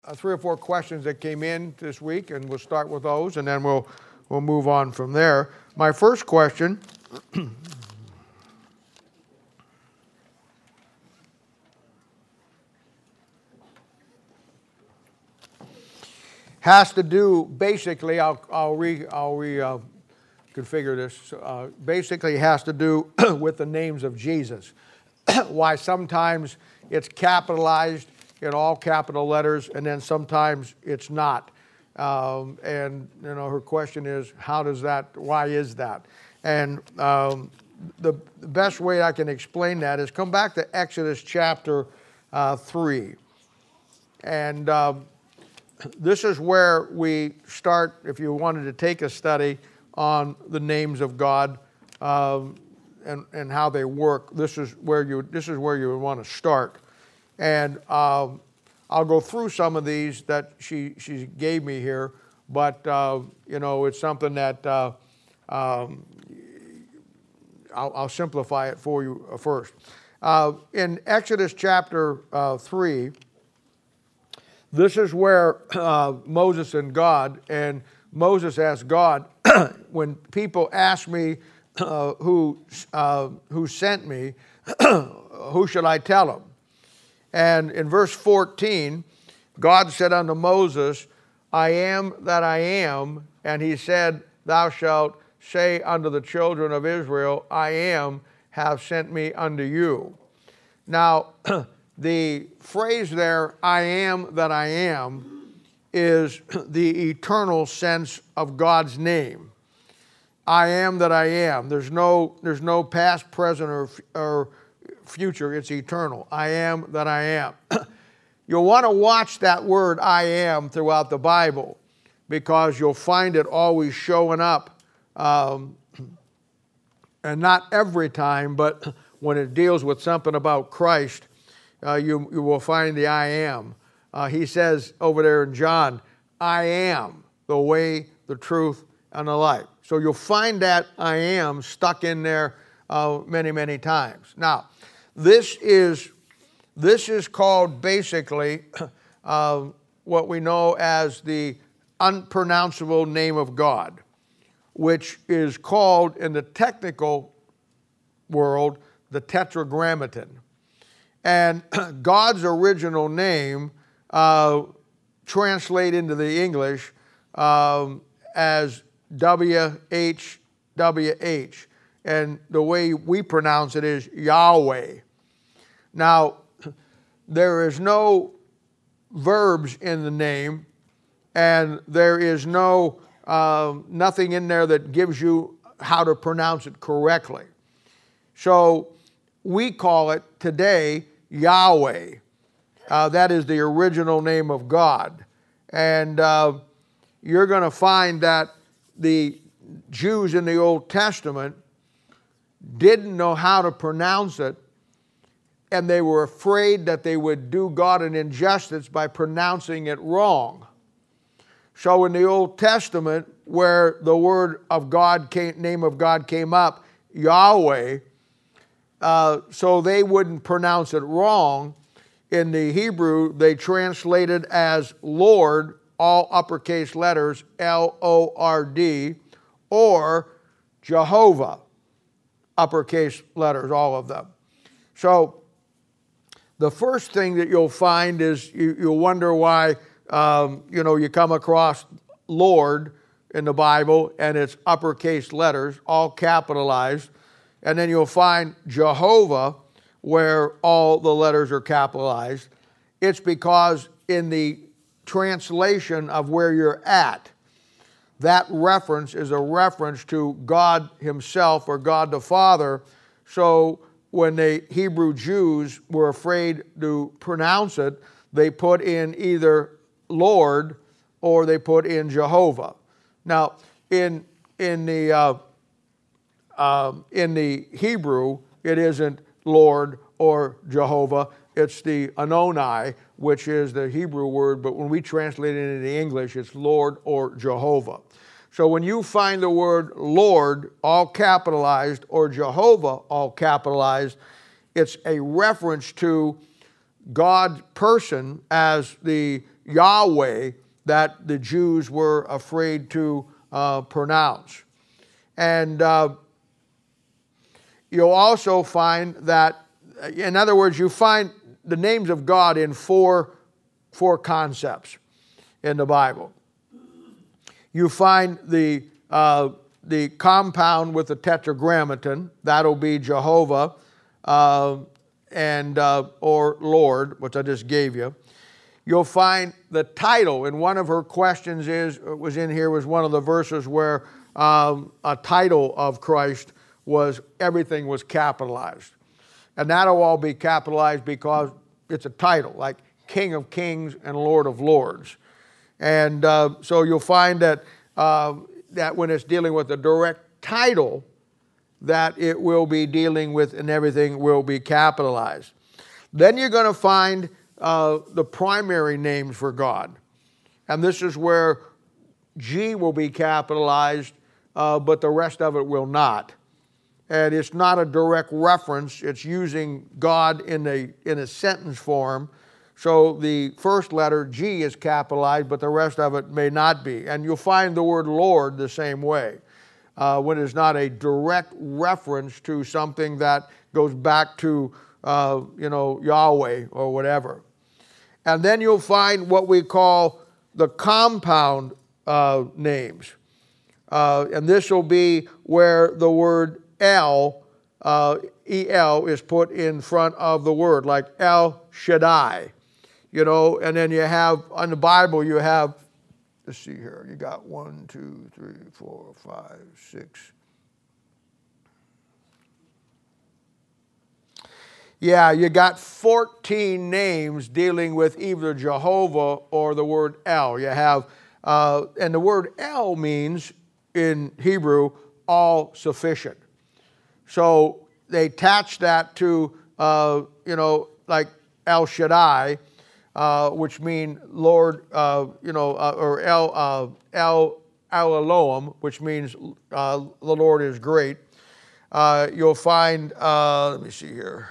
Three or four questions that came in this week, and we'll start with those, and then we'll move on from there. My first question has to do, basically, I'll reconfigure this. Basically has to do with the names of Jesus. Why sometimes it's capitalized in all capital letters, and then sometimes it's not. And her question is, how does that? Why is that? And the best way I can explain that is come back to Exodus chapter 3, and this is where we start. If you wanted to take a study on the names of God and how they work, this is where you would want to start. And I'll go through some of these that she gave me here, but it's something that I'll simplify it for you first. In Exodus chapter 3, this is where Moses and God, and Moses asked God, when people ask me who sent me, who should I tell them? And in verse 14, God said unto Moses, I am that I am. And he said, thou shalt say unto the children of Israel, I am, have sent me unto you. Now, the phrase there, I am that I am, is the eternal sense of God's name. I am that I am. There's no past, present, or future. It's eternal. I am that I am. You'll want to watch that word I am throughout the Bible, because you'll find it always showing up, and not every time, but when it deals with something about Christ, you will find the I am. He says over there in John, I am the way, the truth, and the life. So you'll find that I am stuck in there many, many times. Now, this is called basically what we know as the unpronounceable name of God, which is called in the technical world the Tetragrammaton. And God's original name translated into the English as WHWH. And the way we pronounce it is Yahweh. Now, there is no verbs in the name, and there is nothing in there that gives you how to pronounce it correctly. So we call it today Yahweh. That is the original name of God. And you're going to find that the Jews in the Old Testament didn't know how to pronounce it, and they were afraid that they would do God an injustice by pronouncing it wrong. So in the Old Testament, where the word of God name of God came up, Yahweh, so they wouldn't pronounce it wrong, in the Hebrew they translated as Lord, all uppercase letters, L-O-R-D, or Jehovah, uppercase letters, all of them. So the first thing that you'll find is you'll wonder why you come across Lord in the Bible and it's uppercase letters, all capitalized, and then you'll find Jehovah where all the letters are capitalized. It's because in the translation of where you're at, that reference is a reference to God Himself or God the Father. So when the Hebrew Jews were afraid to pronounce it, they put in either Lord or they put in Jehovah. Now, in the Hebrew, it isn't Lord or Jehovah. It's the Anoni, which is the Hebrew word, but when we translate it into the English, it's Lord or Jehovah. So when you find the word Lord, all capitalized, or Jehovah, all capitalized, it's a reference to God's person as the Yahweh that the Jews were afraid to pronounce. And you'll also find that, in other words, you find the names of God in four concepts in the Bible. You find the compound with the tetragrammaton, that'll be Jehovah or Lord, which I just gave you. You'll find the title, and one of her questions was one of the verses where a title of Christ was, everything was capitalized. And that'll all be capitalized because it's a title, like King of Kings and Lord of Lords. And so you'll find that that when it's dealing with a direct title, that it will be dealing with, and everything will be capitalized. Then you're going to find the primary names for God. And this is where G will be capitalized, but the rest of it will not. And it's not a direct reference. It's using God in a sentence form. So the first letter, G, is capitalized, but the rest of it may not be. And you'll find the word Lord the same way, when it's not a direct reference to something that goes back to, Yahweh or whatever. And then you'll find what we call the compound names. And this will be where the word El, E-L, is put in front of the word, like El Shaddai. And then you have, on the Bible, you have, let's see here, you got 1, 2, 3, 4, 5, 6. Yeah, you got 14 names dealing with either Jehovah or the word El. You have, and the word El means, in Hebrew, all sufficient. So they attach that to, like El Shaddai, which mean Lord, or El Elohim, which means the Lord is great. You'll find, let me see here.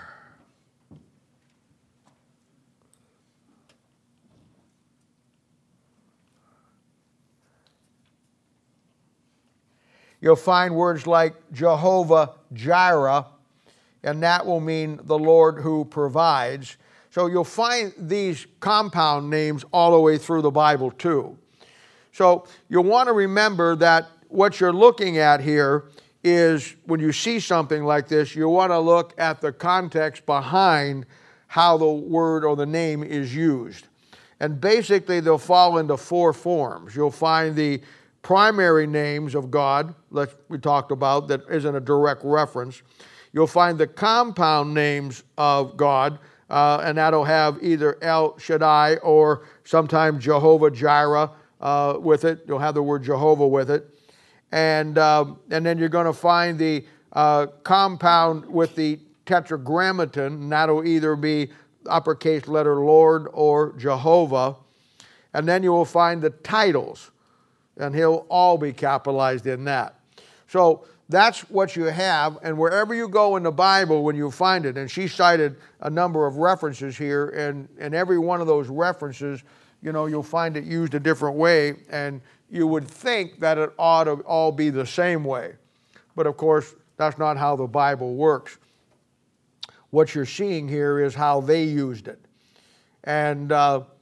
You'll find words like Jehovah Jireh, and that will mean the Lord who provides. So you'll find these compound names all the way through the Bible too. So you'll want to remember that what you're looking at here is, when you see something like this, you want to look at the context behind how the word or the name is used. And basically they'll fall into four forms. You'll find the primary names of God, like we talked about, that isn't a direct reference. You'll find the compound names of God, and that'll have either El Shaddai or sometimes Jehovah Jireh with it. You'll have the word Jehovah with it. And then you're going to find the compound with the tetragrammaton, and that'll either be uppercase letter Lord or Jehovah. And then you will find the titles, and he'll all be capitalized in that. So that's what you have, and wherever you go in the Bible when you find it, and she cited a number of references here, and every one of those references, you'll find it used a different way, and you would think that it ought to all be the same way. But of course, that's not how the Bible works. What you're seeing here is how they used it. And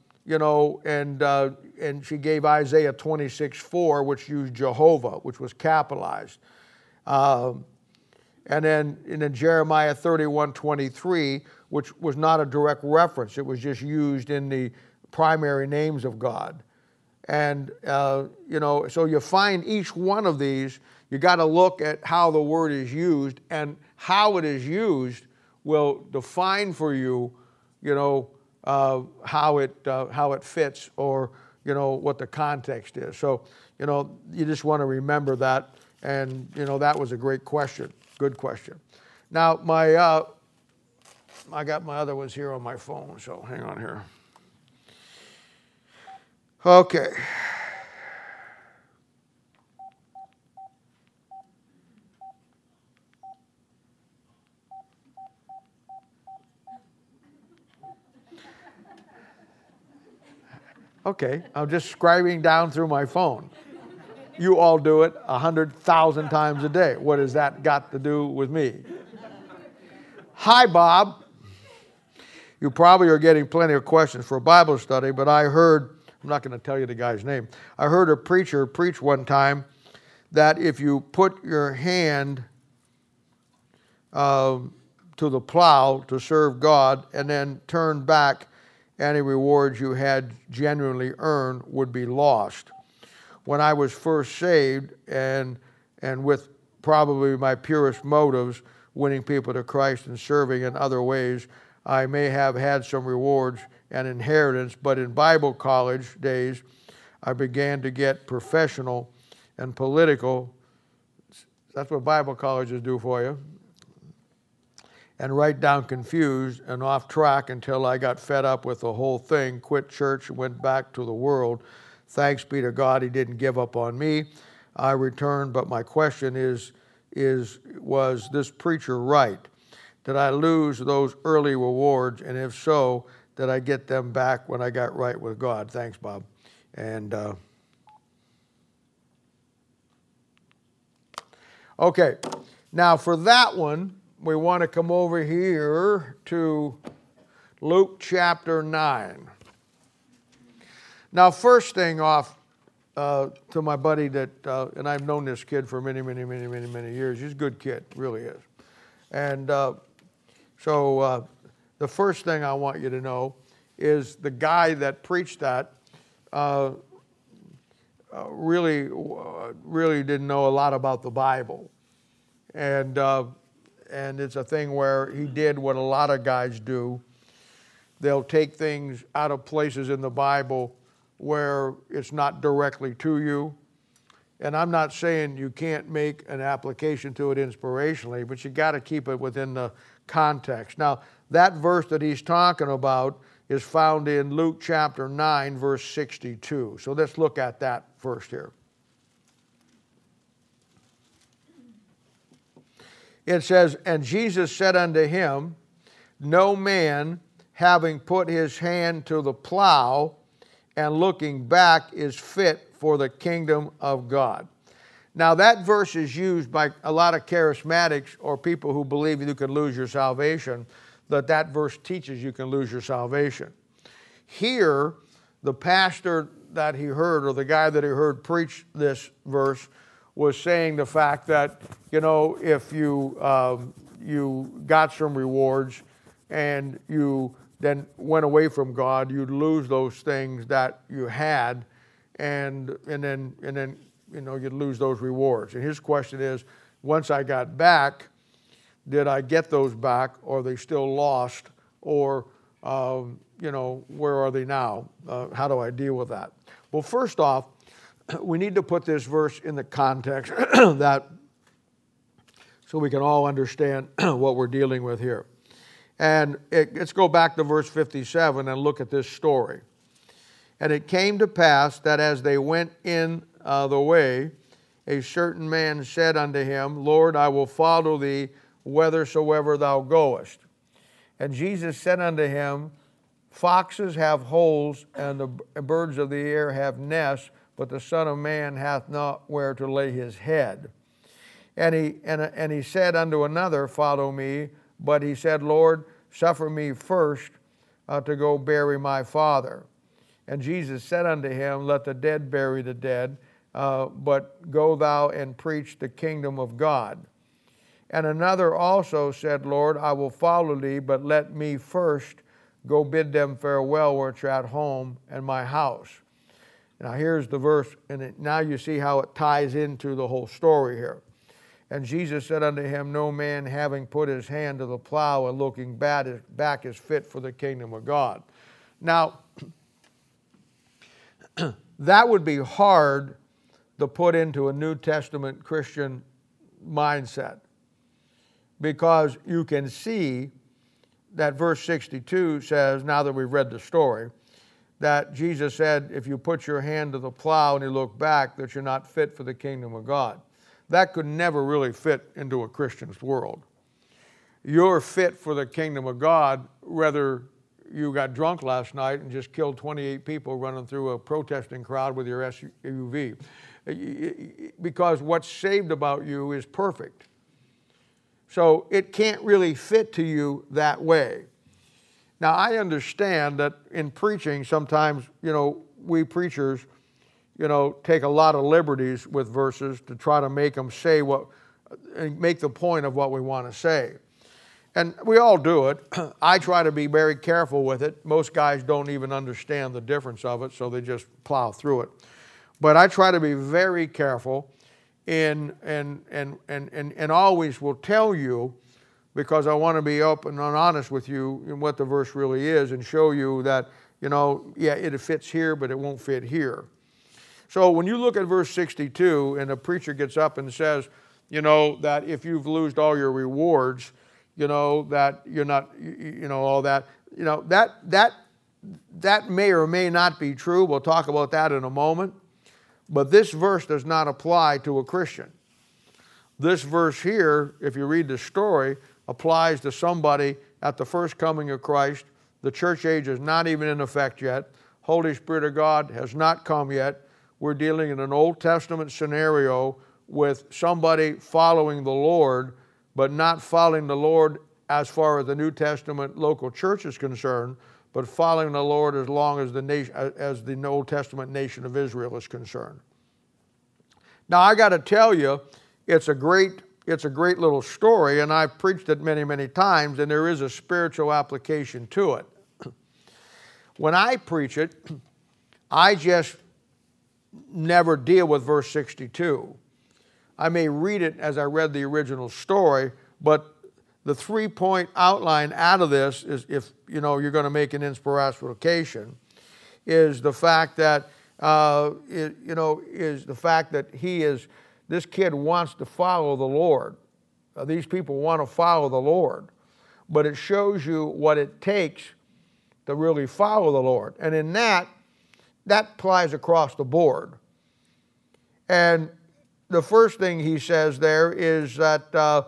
and she gave Isaiah 26:4, which used Jehovah, which was capitalized. And then in Jeremiah 31:23, which was not a direct reference. It was just used in the primary names of God. And, so you find each one of these, you got to look at how the word is used, and how it is used will define for you, how it fits, or, what the context is. So, you just want to remember that. And, that was a great question. Good question. Now, I got my other ones here on my phone, so hang on here. Okay. Okay, I'm just scribing down through my phone. You all do it 100,000 times a day. What has that got to do with me? Hi, Bob. You probably are getting plenty of questions for a Bible study, but I heard, I'm not going to tell you the guy's name, I heard a preacher preach one time that if you put your hand to the plow to serve God and then turn back, any rewards you had genuinely earned would be lost. When I was first saved and with probably my purest motives, winning people to Christ and serving in other ways, I may have had some rewards and inheritance, but in Bible college days, I began to get professional and political. That's what Bible colleges do for you. And right down confused and off track until I got fed up with the whole thing, quit church, and went back to the world. Thanks be to God, he didn't give up on me. I returned, but my question is was this preacher right? Did I lose those early rewards? And if so, did I get them back when I got right with God? Thanks, Bob. And okay, now for that one, we want to come over here to Luke chapter 9. Now, first thing off to my buddy that, and I've known this kid for many years. He's a good kid, really is. And so the first thing I want you to know is the guy that preached that really didn't know a lot about the Bible. And it's a thing where he did what a lot of guys do. They'll take things out of places in the Bible where it's not directly to you. And I'm not saying you can't make an application to it inspirationally, but you got to keep it within the context. Now, that verse that he's talking about is found in Luke chapter 9, verse 62. So let's look at that first here. It says, "And Jesus said unto him, No man, having put his hand to the plow and looking back, is fit for the kingdom of God." Now that verse is used by a lot of charismatics or people who believe you can lose your salvation, that verse teaches you can lose your salvation. Here, the pastor that he heard, or the guy that he heard preach this verse, was saying the fact that, you know, if you got some rewards and you then went away from God, you'd lose those things that you had, and then you know, you'd lose those rewards. And his question is, once I got back, did I get those back, or are they still lost, or you know, where are they now? How do I deal with that? Well, first off, we need to put this verse in the context that, so we can all understand what we're dealing with here. And let's go back to verse 57 and look at this story. "And it came to pass that as they went in the way, a certain man said unto him, Lord, I will follow thee whithersoever thou goest. And Jesus said unto him, Foxes have holes, and the birds of the air have nests, but the Son of Man hath not where to lay his head. And he said unto another, Follow me. But he said, Lord, suffer me first to go bury my father. And Jesus said unto him, Let the dead bury the dead, but go thou and preach the kingdom of God. And another also said, Lord, I will follow thee, but let me first go bid them farewell which are at home and my house. Now here's the verse, and now you see how it ties into the whole story here. And Jesus said unto him, No man having put his hand to the plow and looking back is fit for the kingdom of God. Now, that would be hard to put into a New Testament Christian mindset, because you can see that verse 62 says, now that we've read the story, that Jesus said, if you put your hand to the plow and you look back, that you're not fit for the kingdom of God. That could never really fit into a Christian's world. You're fit for the kingdom of God whether you got drunk last night and just killed 28 people running through a protesting crowd with your SUV. Because what's saved about you is perfect. So it can't really fit to you that way. Now, I understand that in preaching, sometimes, we preachers, take a lot of liberties with verses to try to make them say make the point of what we want to say. And we all do it. I try to be very careful with it. Most guys don't even understand the difference of it, so they just plow through it. But I try to be very careful and always will tell you, because I want to be open and honest with you in what the verse really is and show you that, it fits here, but it won't fit here. So when you look at verse 62 and a preacher gets up and says, that if you've lost all your rewards, that you're not, all that, that may or may not be true. We'll talk about that in a moment. But this verse does not apply to a Christian. This verse here, if you read the story, applies to somebody at the first coming of Christ. The church age is not even in effect yet. Holy Spirit of God has not come yet. We're dealing in an Old Testament scenario with somebody following the Lord, but not following the Lord as far as the New Testament local church is concerned, but following the Lord as long as the Old Testament nation of Israel is concerned. Now, I got to tell you, it's a great little story, and I've preached it many, many times, and there is a spiritual application to it. When I preach it, I just never deal with verse 62. I may read it as I read the original story, but the 3-point outline out of this is, if you're going to make an inspiration, is the fact that this kid wants to follow the Lord. These people want to follow the Lord, but it shows you what it takes to really follow the Lord, and in that applies across the board. And the first thing he says there is that, the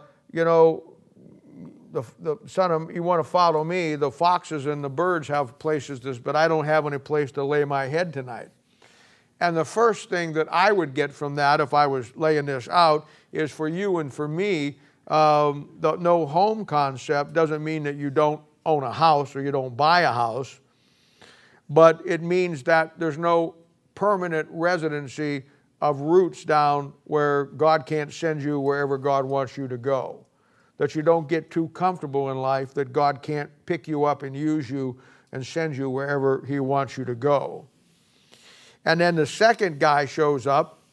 son of, you want to follow me, the foxes and the birds have places but I don't have any place to lay my head tonight. And the first thing that I would get from that, if I was laying this out, is for you and for me, the no home concept doesn't mean that you don't own a house or you don't buy a house, but it means that there's no permanent residency of roots down where God can't send you wherever God wants you to go. That you don't get too comfortable in life, that God can't pick you up and use you and send you wherever He wants you to go. And then the second guy shows up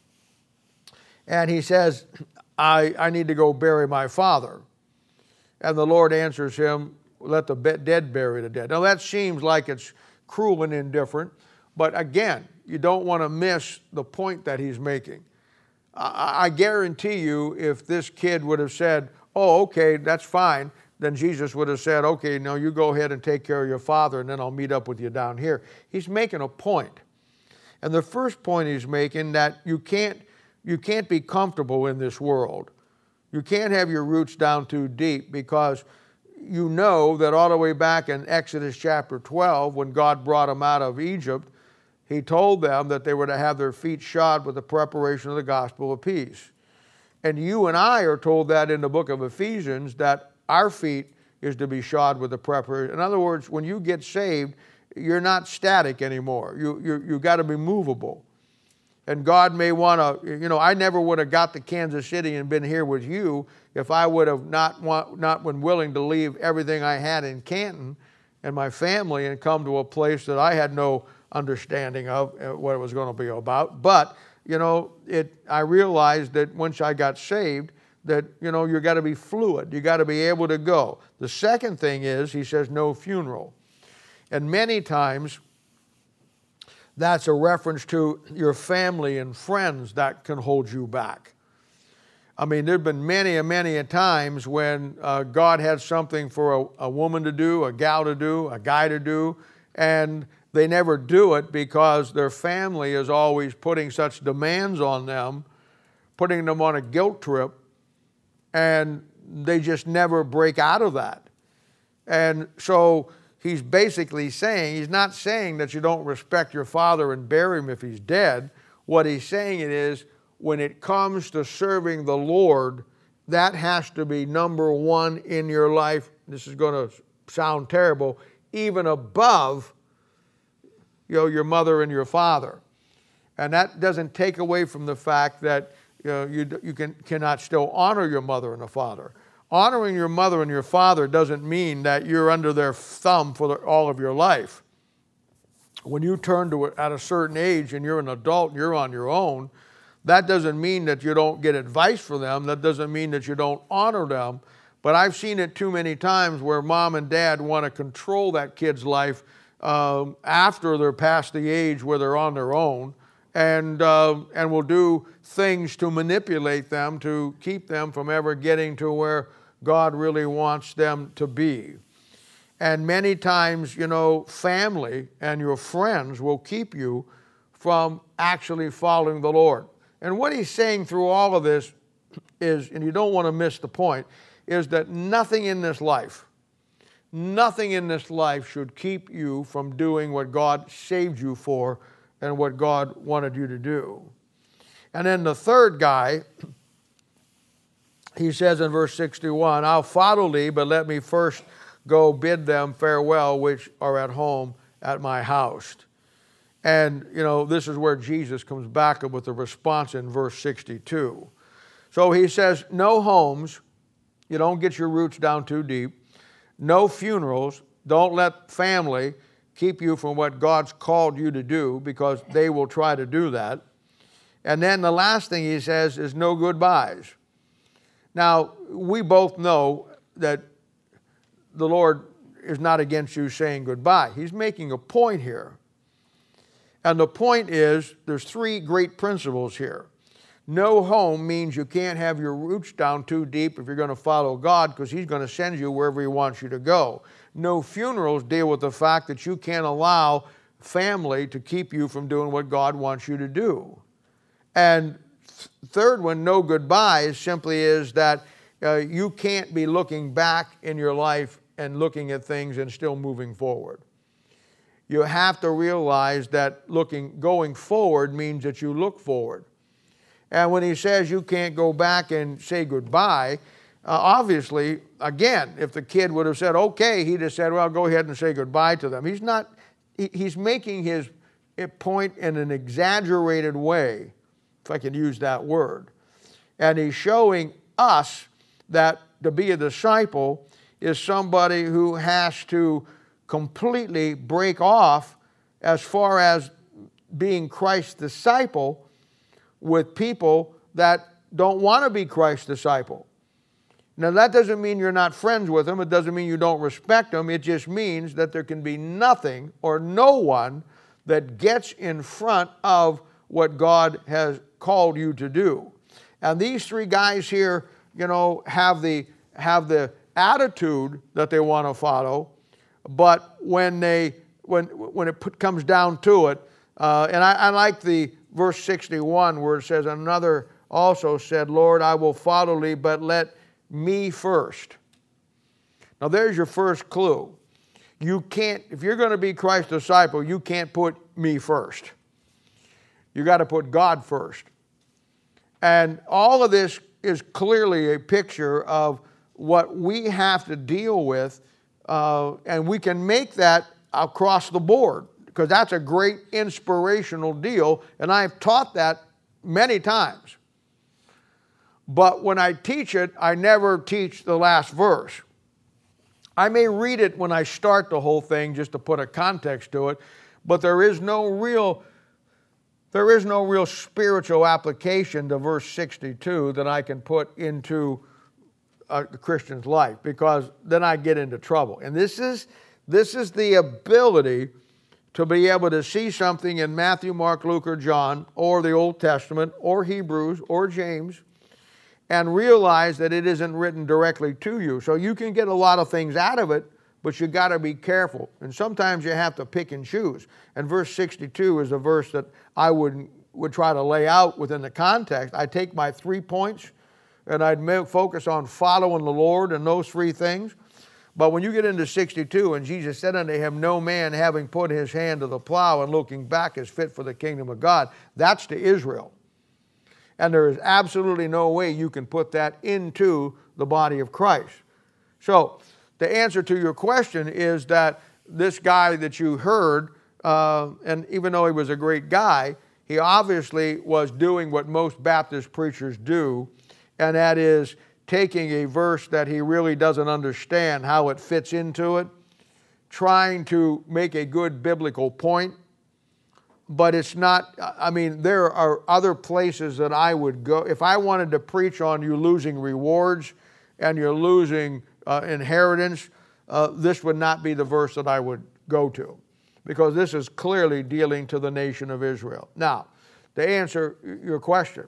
and he says, I need to go bury my father. And the Lord answers him, let the dead bury the dead. Now that seems like it's cruel and indifferent, but again, you don't want to miss the point that he's making. I guarantee you, if this kid would have said, oh, okay, that's fine, then Jesus would have said, okay, now you go ahead and take care of your father, and then I'll meet up with you down here. He's making a point. And the first point he's making, that you can't be comfortable in this world. You can't have your roots down too deep, because you know that all the way back in Exodus chapter 12, when God brought them out of Egypt, He told them that they were to have their feet shod with the preparation of the gospel of peace. And you and I are told that in the book of Ephesians, that our feet is to be shod with the preparation. In other words, when you get saved, you're not static anymore. You got to be movable. And God may want to, I never would have got to Kansas City and been here with you if I would have not been willing to leave everything I had in Canton and my family and come to a place that I had no understanding of what it was going to be about. But, I realized that once I got saved, that, you got to be fluid. You got to be able to go. The second thing is, he says, no funeral. And many times, that's a reference to your family and friends that can hold you back. I mean, there have been many times when God had something for a woman to do, a gal to do, a guy to do, and they never do it because their family is always putting such demands on them, putting them on a guilt trip, and they just never break out of that. And so he's basically saying, he's not saying that you don't respect your father and bury him if he's dead. What he's saying is, when it comes to serving the Lord, that has to be number one in your life. This is going to sound terrible, even above your mother and your father. And that doesn't take away from the fact that you cannot still honor your mother and the father. Honoring your mother and your father doesn't mean that you're under their thumb for all of your life. When you turn to it at a certain age and you're an adult and you're on your own, that doesn't mean that you don't get advice from them. That doesn't mean that you don't honor them. But I've seen it too many times where mom and dad want to control that kid's life after they're past the age where they're on their own, and will do things to manipulate them to keep them from ever getting to where God really wants them to be. And many times, family and your friends will keep you from actually following the Lord. And what he's saying through all of this is, and you don't want to miss the point, is that nothing in this life should keep you from doing what God saved you for and what God wanted you to do. And then the third guy, he says in verse 61, I'll follow thee, but let me first go bid them farewell which are at home at my house. And, this is where Jesus comes back with the response in verse 62. So he says, no homes, you don't get your roots down too deep. No funerals, don't let family keep you from what God's called you to do, because they will try to do that. And then the last thing he says is no goodbyes. Now, we both know that the Lord is not against you saying goodbye. He's making a point here. And the point is, there's three great principles here. No home means you can't have your roots down too deep if you're going to follow God, because he's going to send you wherever he wants you to go. No funerals deal with the fact that you can't allow family to keep you from doing what God wants you to do. And third one, no goodbyes, simply is that you can't be looking back in your life and looking at things and still moving forward. You have to realize that going forward means that you look forward. And when he says you can't go back and say goodbye, obviously, again, if the kid would have said, okay, he'd have said, well, go ahead and say goodbye to them. He's making his point in an exaggerated way, if I can use that word. And he's showing us that to be a disciple is somebody who has to completely break off as far as being Christ's disciple with people that don't want to be Christ's disciple. Now, that doesn't mean you're not friends with them. It doesn't mean you don't respect them. It just means that there can be nothing or no one that gets in front of what God has called you to do. And these three guys here, have the attitude that they want to follow, but when it comes down to it, and I like the verse 61 where it says, another also said, Lord, I will follow thee, but let me first. Now there's your first clue. You can't, if you're going to be Christ's disciple, you can't put me first. You got to put God first. And all of this is clearly a picture of what we have to deal with, and we can make that across the board, because that's a great inspirational deal, and I've taught that many times. But when I teach it, I never teach the last verse. I may read it when I start the whole thing just to put a context to it, but there is no real spiritual application to verse 62 that I can put into a Christian's life, because then I get into trouble. And this is the ability to be able to see something in Matthew, Mark, Luke, or John, or the Old Testament, or Hebrews, or James, and realize that it isn't written directly to you. So you can get a lot of things out of it, but you got to be careful. And sometimes you have to pick and choose. And verse 62 is a verse that I would try to lay out within the context. I take my 3 points, and I'd focus on following the Lord and those three things. But when you get into 62, and Jesus said unto him, no man having put his hand to the plow and looking back is fit for the kingdom of God, that's to Israel. And there is absolutely no way you can put that into the body of Christ. So the answer to your question is that this guy that you heard, and even though he was a great guy, he obviously was doing what most Baptist preachers do, and that is taking a verse that he really doesn't understand how it fits into it, trying to make a good biblical point, but it's not, I mean, there are other places that I would go. If I wanted to preach on you losing rewards and you're losing inheritance, this would not be the verse that I would go to, because this is clearly dealing to the nation of Israel. Now, to answer your question,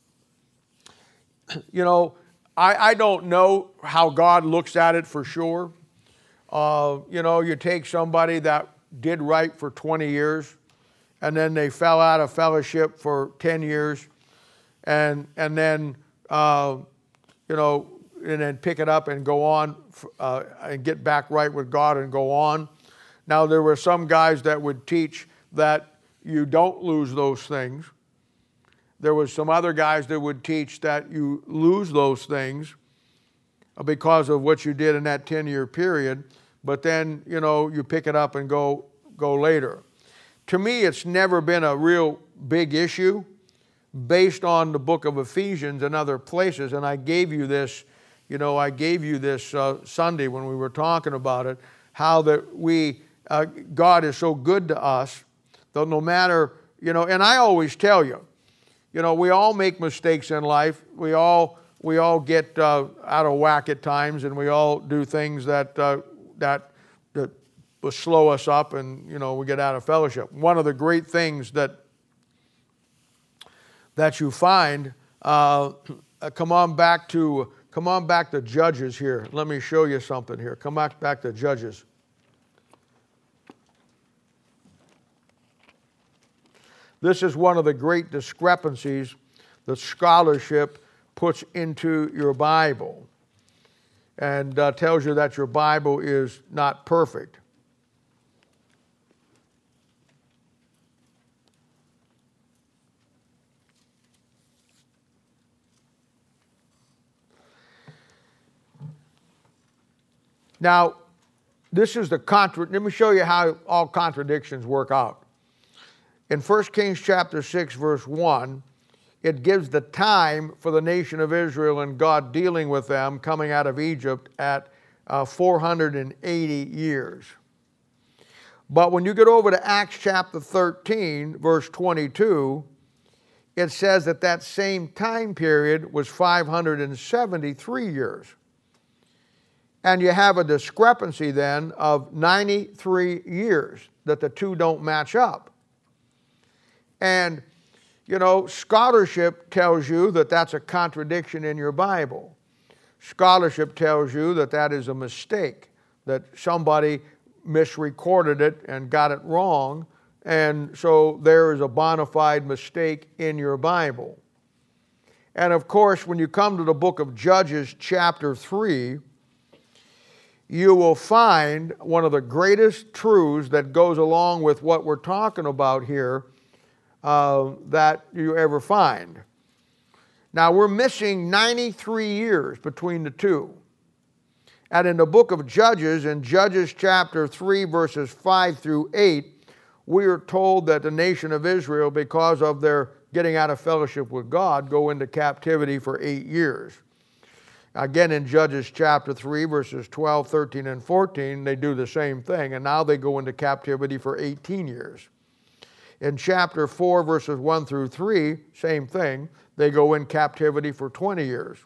you know, I don't know how God looks at it for sure. You know, you take somebody that did right for 20 years, and then they fell out of fellowship for 10 years, and then, you know, and then pick it up and go on and get back right with God and go on. Now, there were some guys that would teach that you don't lose those things. There was some other guys that would teach that you lose those things because of what you did in that 10-year period, but then, you know, you pick it up and go later. To me, it's never been a real big issue based on the book of Ephesians and other places, and I gave you this, you know, I gave you this Sunday when we were talking about it, how that God is so good to us, that no matter, you know, and I always tell you, you know, we all make mistakes in life. We all get out of whack at times, and we all do things that will slow us up, and, you know, we get out of fellowship. One of the great things that you find, come on back to Judges here. Let me show you something here. Come back to Judges. This is one of the great discrepancies that scholarship puts into your Bible, and tells you that your Bible is not perfect. Now, this is let me show you how all contradictions work out. In 1 Kings chapter 6, verse 1, it gives the time for the nation of Israel and God dealing with them coming out of Egypt at 480 years. But when you get over to Acts chapter 13, verse 22, it says that that same time period was 573 years. And you have a discrepancy then of 93 years, that the two don't match up. And, you know, scholarship tells you that that's a contradiction in your Bible. Scholarship tells you that that is a mistake, that somebody misrecorded it and got it wrong, and so there is a bona fide mistake in your Bible. And of course, when you come to the book of Judges chapter 3, you will find one of the greatest truths that goes along with what we're talking about here that you ever find. Now, we're missing 93 years between the two. And in the book of Judges, in Judges chapter 3, verses 5 through 8, we are told that the nation of Israel, because of their getting out of fellowship with God, go into captivity for 8 years. Again, in Judges chapter 3, verses 12, 13, and 14, they do the same thing, and now they go into captivity for 18 years. In chapter 4, verses 1 through 3, same thing, they go in captivity for 20 years.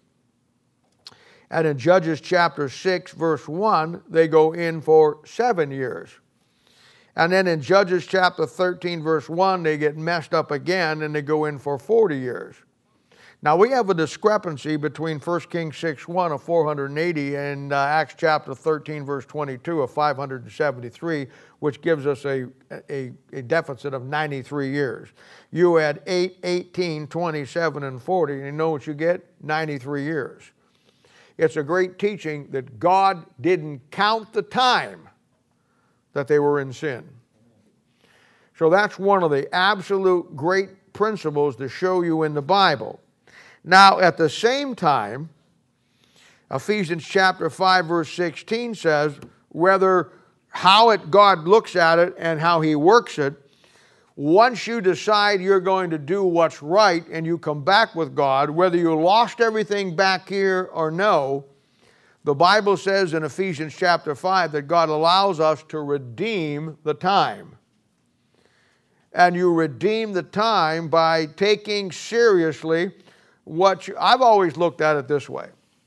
And in Judges chapter 6, verse 1, they go in for 7 years. And then in Judges chapter 13, verse 1, they get messed up again, and they go in for 40 years. Now, we have a discrepancy between 1 Kings 6:1 of 480 and Acts chapter 13, verse 22 of 573, which gives us a deficit of 93 years. You add 8, 18, 27, and 40, and you know what you get? 93 years. It's a great teaching that God didn't count the time that they were in sin. So that's one of the absolute great principles to show you in the Bible. Now, at the same time, Ephesians chapter 5, verse 16 says, whether how God looks at it and how He works it, once you decide you're going to do what's right and you come back with God, whether you lost everything back here or no, the Bible says in Ephesians chapter 5 that God allows us to redeem the time. And you redeem the time by taking seriously I've always looked at it this way.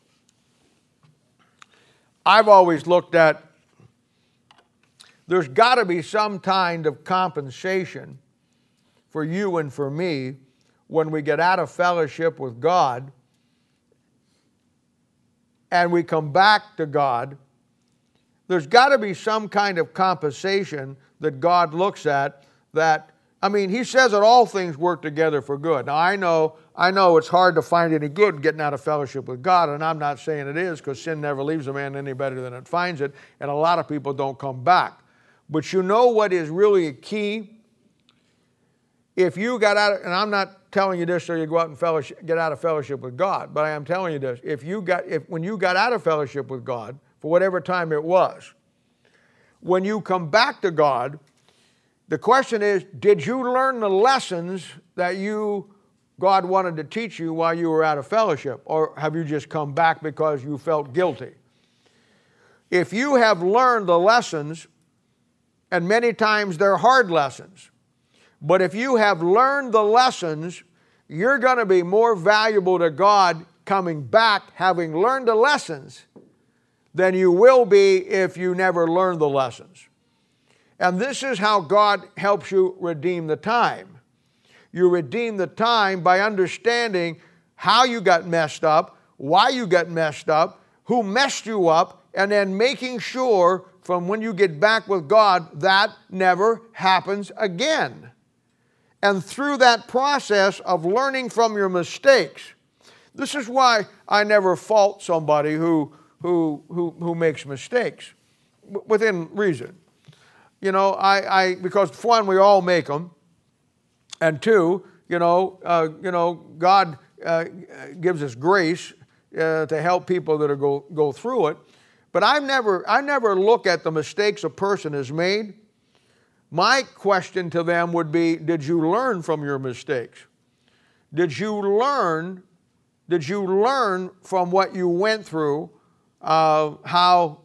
I've always looked at there's got to be some kind of compensation for you and for me when we get out of fellowship with God and we come back to God. There's got to be some kind of compensation that God looks at that, I mean, He says that all things work together for good. Now, I know it's hard to find any good getting out of fellowship with God, and I'm not saying it is, because sin never leaves a man any better than it finds it, and a lot of people don't come back. But you know what is really a key? If you got out, and I'm not telling you this so you go out and get out of fellowship with God, but I am telling you this. When you got out of fellowship with God, for whatever time it was, when you come back to God, the question is, did you learn the lessons that God wanted to teach you while you were out of fellowship? Or have you just come back because you felt guilty? If you have learned the lessons, and many times they're hard lessons, but if you have learned the lessons, you're going to be more valuable to God coming back having learned the lessons than you will be if you never learned the lessons. And this is how God helps you redeem the time. You redeem the time by understanding how you got messed up, why you got messed up, who messed you up, and then making sure from when you get back with God that never happens again. And through that process of learning from your mistakes, this is why I never fault somebody who makes mistakes within reason. You know, because one, we all make them, and two, God gives us grace to help people that go through it. But I never look at the mistakes a person has made. My question to them would be, did you learn from your mistakes? Did you learn from what you went through, how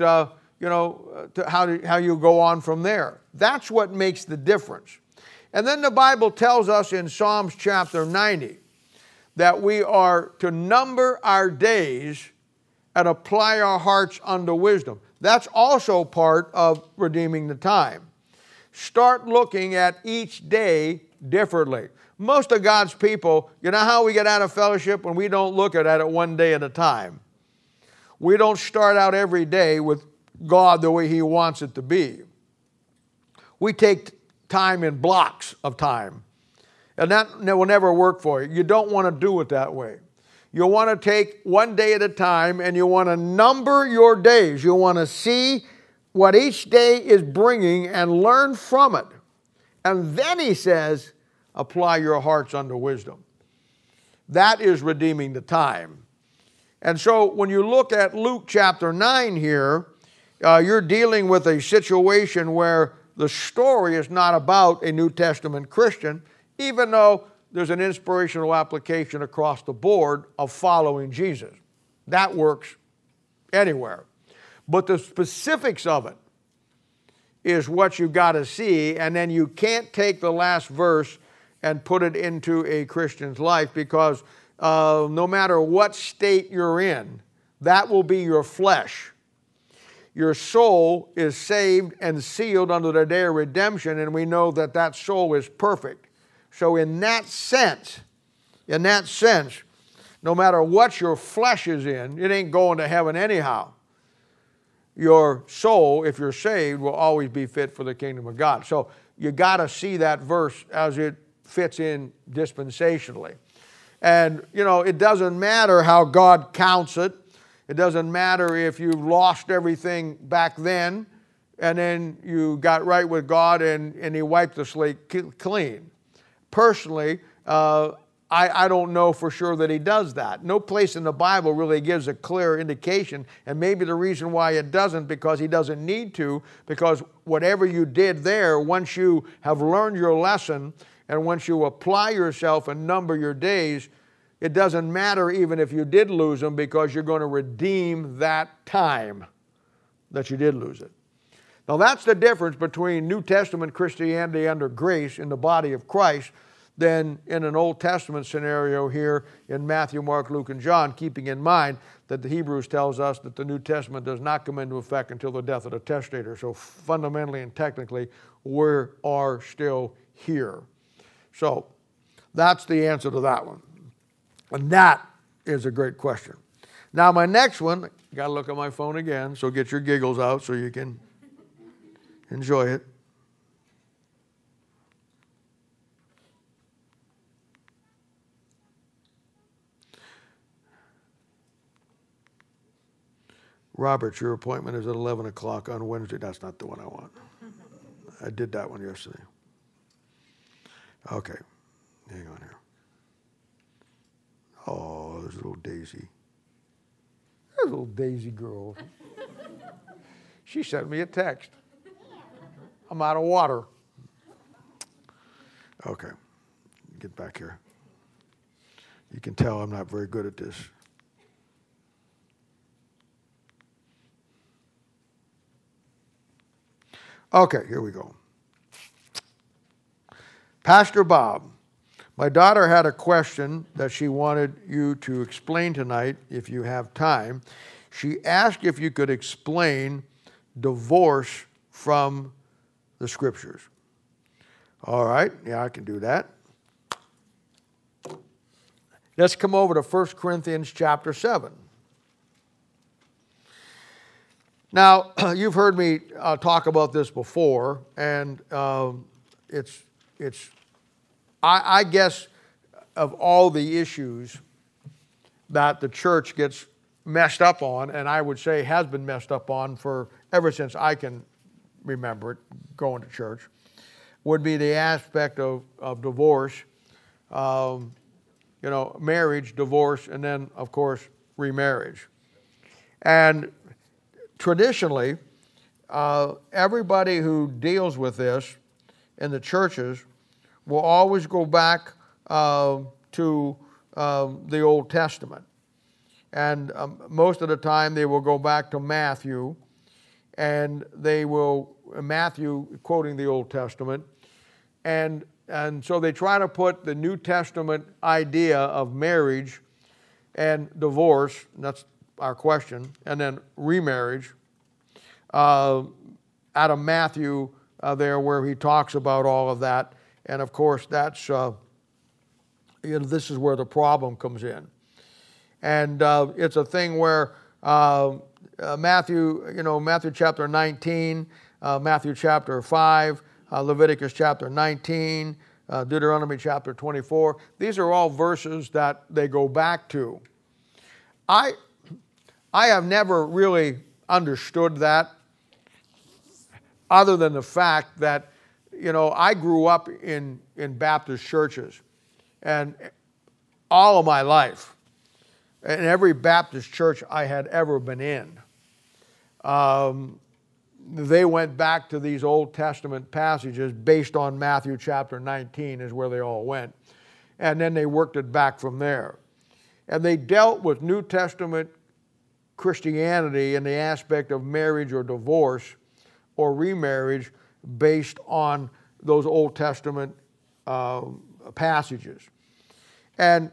you go on from there? That's what makes the difference. And then the Bible tells us in Psalms chapter 90 that we are to number our days and apply our hearts unto wisdom. That's also part of redeeming the time. Start looking at each day differently. Most of God's people, you know how we get out of fellowship? When we don't look at it one day at a time. We don't start out every day with God the way He wants it to be. We take time in blocks of time. And that will never work for you. You don't want to do it that way. You want to take one day at a time, and you want to number your days. You want to see what each day is bringing and learn from it. And then He says, apply your hearts unto wisdom. That is redeeming the time. And so when you look at Luke chapter 9 here, you're dealing with a situation where the story is not about a New Testament Christian, even though there's an inspirational application across the board of following Jesus. That works anywhere. But the specifics of it is what you've got to see, and then you can't take the last verse and put it into a Christian's life, because no matter what state you're in, that will be your flesh. Your soul is saved and sealed unto the day of redemption, and we know that that soul is perfect. So in that sense, no matter what your flesh is in, it ain't going to heaven anyhow. Your soul, if you're saved, will always be fit for the kingdom of God. So you got to see that verse as it fits in dispensationally. And, it doesn't matter how God counts it. It doesn't matter if you lost everything back then and then you got right with God and He wiped the slate clean. Personally, I don't know for sure that He does that. No place in the Bible really gives a clear indication, and maybe the reason why it doesn't, because He doesn't need to, because whatever you did there, once you have learned your lesson and once you apply yourself and number your days, it doesn't matter even if you did lose them, because you're going to redeem that time that you did lose it. Now that's the difference between New Testament Christianity under grace in the body of Christ than in an Old Testament scenario here in Matthew, Mark, Luke, and John, keeping in mind that the Hebrews tells us that the New Testament does not come into effect until the death of the testator. So fundamentally and technically, we are still here. So that's the answer to that one. And that is a great question. Now my next one, got to look at my phone again, so get your giggles out so you can enjoy it. Robert, your appointment is at 11 o'clock on Wednesday. That's not the one I want. I did that one yesterday. Okay, hang on here. Oh, there's little Daisy. There's little Daisy girl. She sent me a text. I'm out of water. Okay, get back here. You can tell I'm not very good at this. Okay, here we go. Pastor Bob, my daughter had a question that she wanted you to explain tonight if you have time. She asked if you could explain divorce from the Scriptures. All right, yeah, I can do that. Let's come over to 1 Corinthians chapter 7. Now, you've heard me talk about this before, and I guess of all the issues that the church gets messed up on, and I would say has been messed up on for ever since I can remember it, going to church, would be the aspect of divorce, marriage, divorce, and then, of course, remarriage. And traditionally, everybody who deals with this in the churches will always go back to the Old Testament. And most of the time they will go back to Matthew, and they will, Matthew quoting the Old Testament, and so they try to put the New Testament idea of marriage and divorce, and that's our question, and then remarriage, out of Matthew there where he talks about all of that. And of course, that's, this is where the problem comes in. And it's a thing where Matthew chapter 19, Matthew chapter 5, Leviticus chapter 19, Deuteronomy chapter 24, these are all verses that they go back to. I have never really understood that, other than the fact that, I grew up in Baptist churches, and all of my life, in every Baptist church I had ever been in, they went back to these Old Testament passages based on Matthew chapter 19 is where they all went. And then they worked it back from there. And they dealt with New Testament Christianity in the aspect of marriage or divorce or remarriage based on those Old Testament passages. And,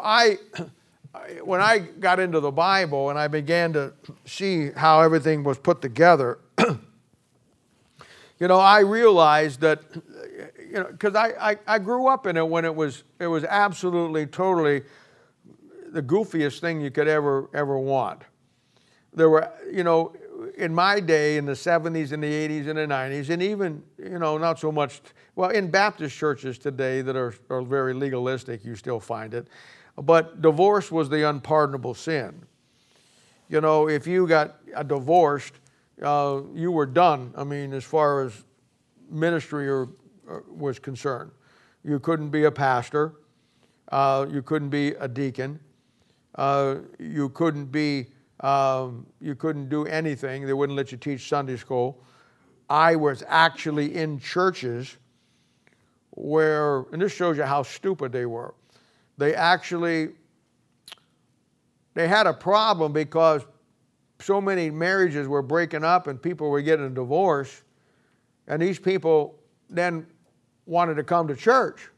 when I got into the Bible and I began to see how everything was put together, I realized that, because I grew up in it when it was absolutely, totally the goofiest thing you could ever want. There were, in my day, in the 70s and the 80s and the 90s, and even, not so much, in Baptist churches today that are very legalistic, you still find it. But divorce was the unpardonable sin. you know, if you got divorced, you were done. I mean, as far as ministry was concerned. You couldn't be a pastor. You couldn't be a deacon. You couldn't do anything. They wouldn't let you teach Sunday school. I was actually in churches where, and this shows you how stupid they were. They had a problem because so many marriages were breaking up and people were getting a divorce, and these people then wanted to come to church.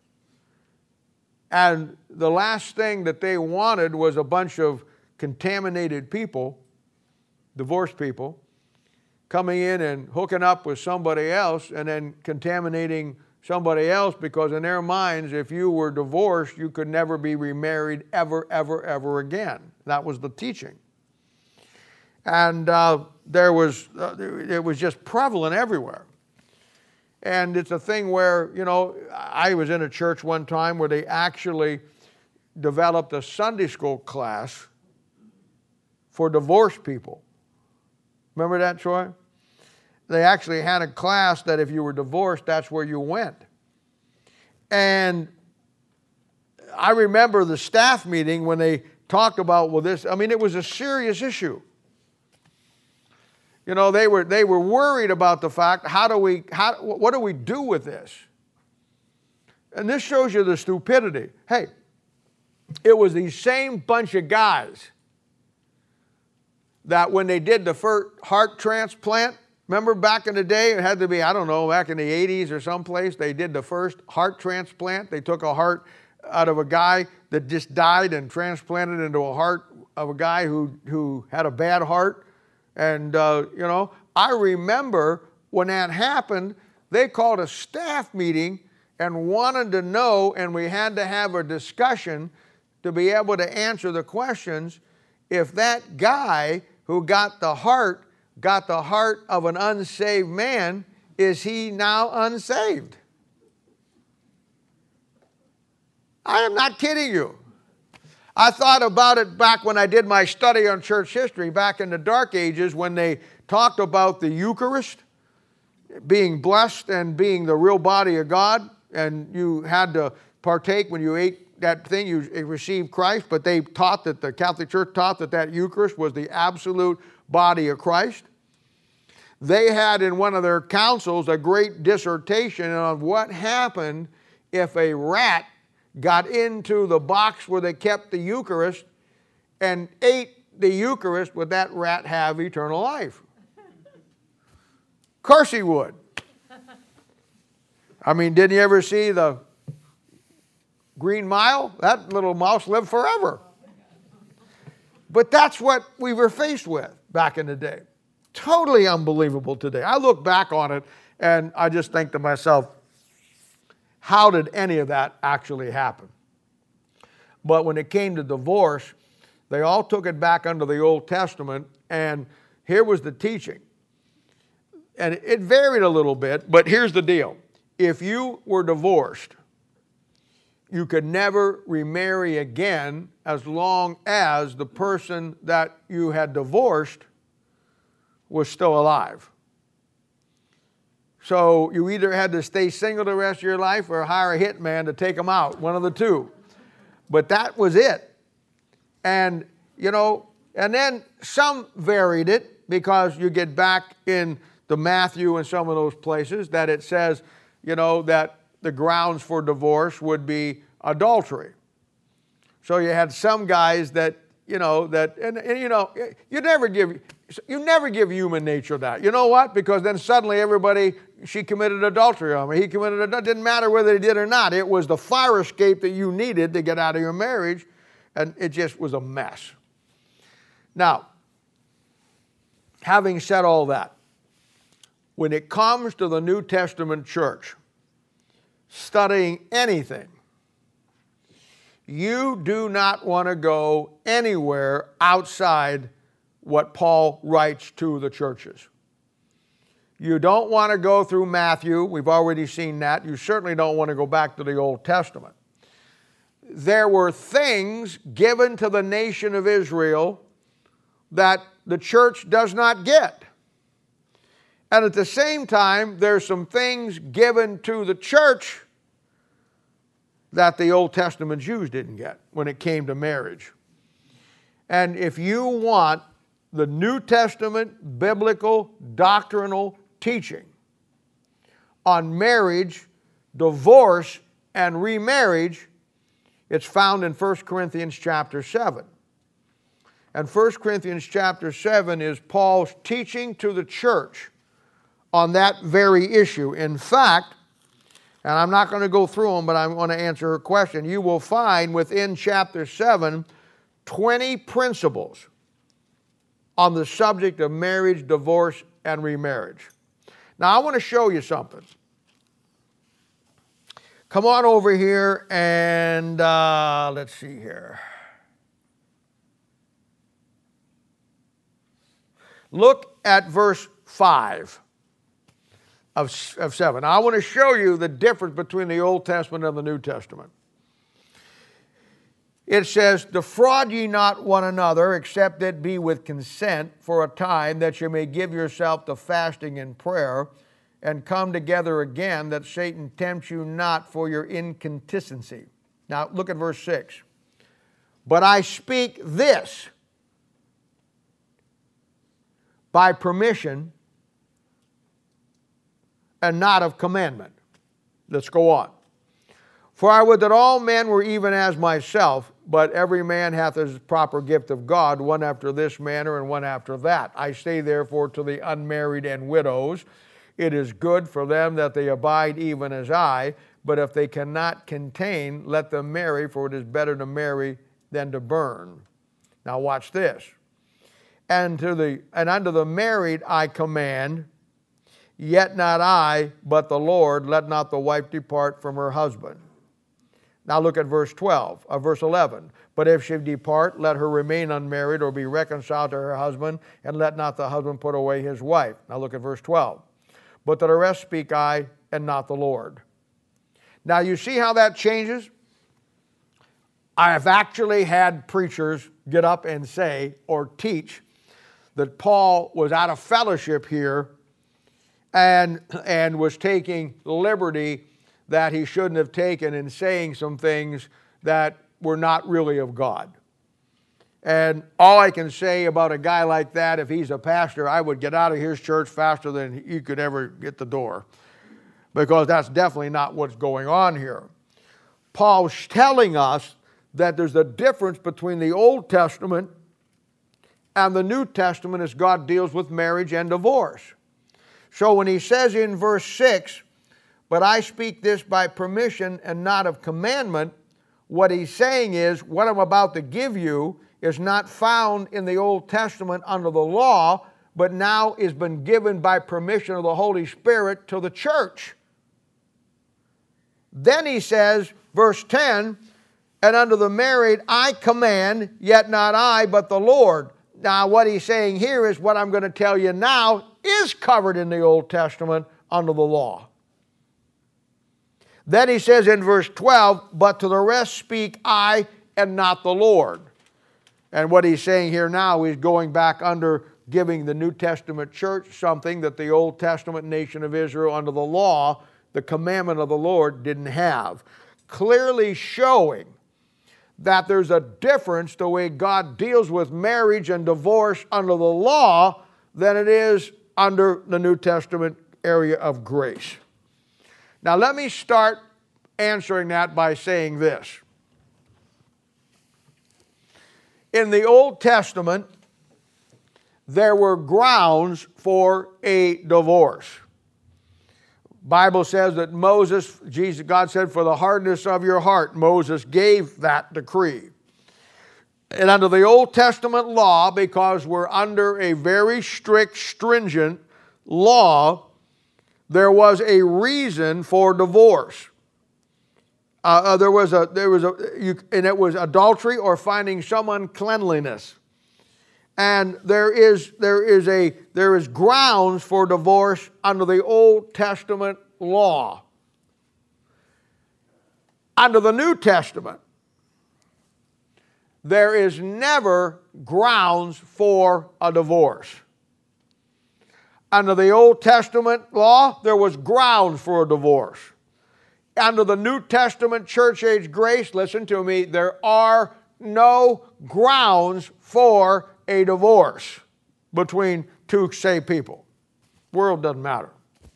And the last thing that they wanted was a bunch of contaminated people, divorced people, coming in and hooking up with somebody else and then contaminating somebody else, because in their minds, if you were divorced, you could never be remarried ever, ever, ever again. That was the teaching. And it was just prevalent everywhere. And it's a thing where, you know, I was in a church one time where they actually developed a Sunday school class for divorced people. Remember that, Troy? They actually had a class that if you were divorced, that's where you went. And I remember the staff meeting when they talked about, well, this, I mean, it was a serious issue. You know, they were worried about the fact, what do we do with this? And this shows you the stupidity. Hey, it was these same bunch of guys that when they did the first heart transplant, remember back in the day, it had to be, I don't know, back in the 80s or someplace, they did the first heart transplant. They took a heart out of a guy that just died and transplanted into a heart of a guy who had a bad heart. And, you know, I remember when that happened, they called a staff meeting and wanted to know, and we had to have a discussion to be able to answer the questions, if that guy who got the heart of an unsaved man, is he now unsaved? I am not kidding you. I thought about it back when I did my study on church history, back in the Dark Ages, when they talked about the Eucharist being blessed and being the real body of God, and you had to partake when you ate that thing, you received Christ, but they taught that, the Catholic Church taught that Eucharist was the absolute body of Christ. They had in one of their councils a great dissertation on what happened if a rat got into the box where they kept the Eucharist and ate the Eucharist. Would that rat have eternal life? Of course he would. I mean, didn't you ever see the Green Mile? That little mouse lived forever. But that's what we were faced with back in the day. Totally unbelievable today. I look back on it and I just think to myself, how did any of that actually happen? But when it came to divorce, they all took it back under the Old Testament, and here was the teaching. And it varied a little bit, but here's the deal. If you were divorced, you could never remarry again as long as the person that you had divorced was still alive. So you either had to stay single the rest of your life or hire a hitman to take them out, one of the two. But that was it. And, you know, and then some varied it, because you get back in the Matthew and some of those places that it says, you know, that the grounds for divorce would be adultery. So you had some guys that, you know, that, and you know, you never give human nature that. You know what? Because then suddenly everybody, she committed adultery on me, he committed adultery. It didn't matter whether he did or not. It was the fire escape that you needed to get out of your marriage, and it just was a mess. Now, having said all that, when it comes to the New Testament church, studying anything, you do not want to go anywhere outside what Paul writes to the churches. You don't want to go through Matthew. We've already seen that. You certainly don't want to go back to the Old Testament. There were things given to the nation of Israel that the church does not get. And at the same time, there's some things given to the church that the Old Testament Jews didn't get when it came to marriage. And if you want the New Testament biblical doctrinal teaching on marriage, divorce, and remarriage, it's found in 1 Corinthians chapter 7. And 1 Corinthians chapter 7 is Paul's teaching to the church on that very issue. In fact, and I'm not going to go through them, but I'm going to answer her question. You will find within chapter 7 20 principles on the subject of marriage, divorce, and remarriage. Now, I want to show you something. Come on over here and let's see here. Look at verse 5 of 7. I want to show you the difference between the Old Testament and the New Testament. It says, defraud ye not one another, except it be with consent for a time, that you may give yourself to fasting and prayer, and come together again, that Satan tempt you not for your incontinency. Now look at verse 6. But I speak this by permission and not of commandment. Let's go on. For I would that all men were even as myself, but every man hath his proper gift of God, one after this manner and one after that. I say therefore to the unmarried and widows, it is good for them that they abide even as I, but if they cannot contain, let them marry, for it is better to marry than to burn. Now watch this. And unto the married I command, yet not I, but the Lord, let not the wife depart from her husband. Now look at verse 11. But if she depart, let her remain unmarried or be reconciled to her husband, and let not the husband put away his wife. Now look at verse 12. But to the rest speak I, and not the Lord. Now you see how that changes? I have actually had preachers get up and say or teach that Paul was out of fellowship here and was taking liberty that he shouldn't have taken in saying some things that were not really of God. And all I can say about a guy like that, if he's a pastor, I would get out of his church faster than you could ever get the door, because that's definitely not what's going on here. Paul's telling us that there's a difference between the Old Testament and the New Testament as God deals with marriage and divorce. So when he says in verse 6, but I speak this by permission and not of commandment, what he's saying is, what I'm about to give you is not found in the Old Testament under the law, but now has been given by permission of the Holy Spirit to the church. Then he says, verse 10, and unto the married I command, yet not I, but the Lord. Now what he's saying here is what I'm going to tell you now is covered in the Old Testament under the law. Then he says in verse 12, but to the rest speak I and not the Lord. And what he's saying here now is going back under giving the New Testament church something that the Old Testament nation of Israel under the law, the commandment of the Lord, didn't have. Clearly showing that there's a difference the way God deals with marriage and divorce under the law than it is under the New Testament area of grace. Now let me start answering that by saying this. In the Old Testament, there were grounds for a divorce. Bible says that God said, for the hardness of your heart, Moses gave that decree. And under the Old Testament law, because we're under a very strict, stringent law, there was a reason for divorce. And it was adultery or finding some uncleanliness. And there is grounds for divorce under the Old Testament law. Under the New Testament, there is never grounds for a divorce. Under the Old Testament law, there was grounds for a divorce. Under the New Testament church age grace, listen to me, there are no grounds for a divorce between two saved people. World doesn't matter.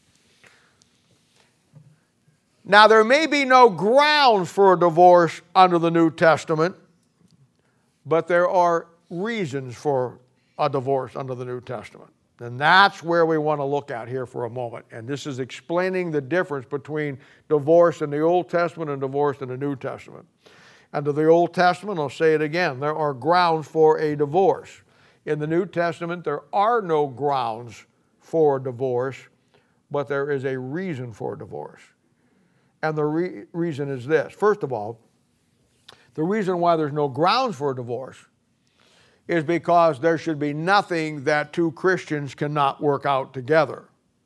Now, there may be no grounds for a divorce under the New Testament, but there are reasons for a divorce under the New Testament. And that's where we want to look at here for a moment. And this is explaining the difference between divorce in the Old Testament and divorce in the New Testament. Under the Old Testament, I'll say it again, there are grounds for a divorce. In the New Testament, there are no grounds for a divorce, but there is a reason for a divorce. And the reason is this. First of all, the reason why there's no grounds for a divorce is because there should be nothing that two Christians cannot work out together.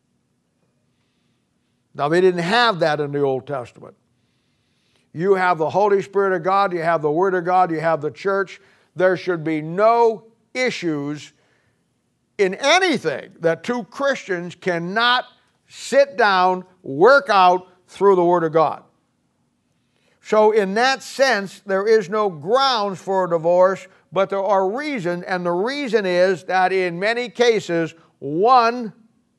Now, they didn't have that in the Old Testament. You have the Holy Spirit of God, you have the Word of God, you have the church. There should be no issues in anything that two Christians cannot sit down, work out through the Word of God. So in that sense, there is no grounds for a divorce, but there are reasons, and the reason is that in many cases, one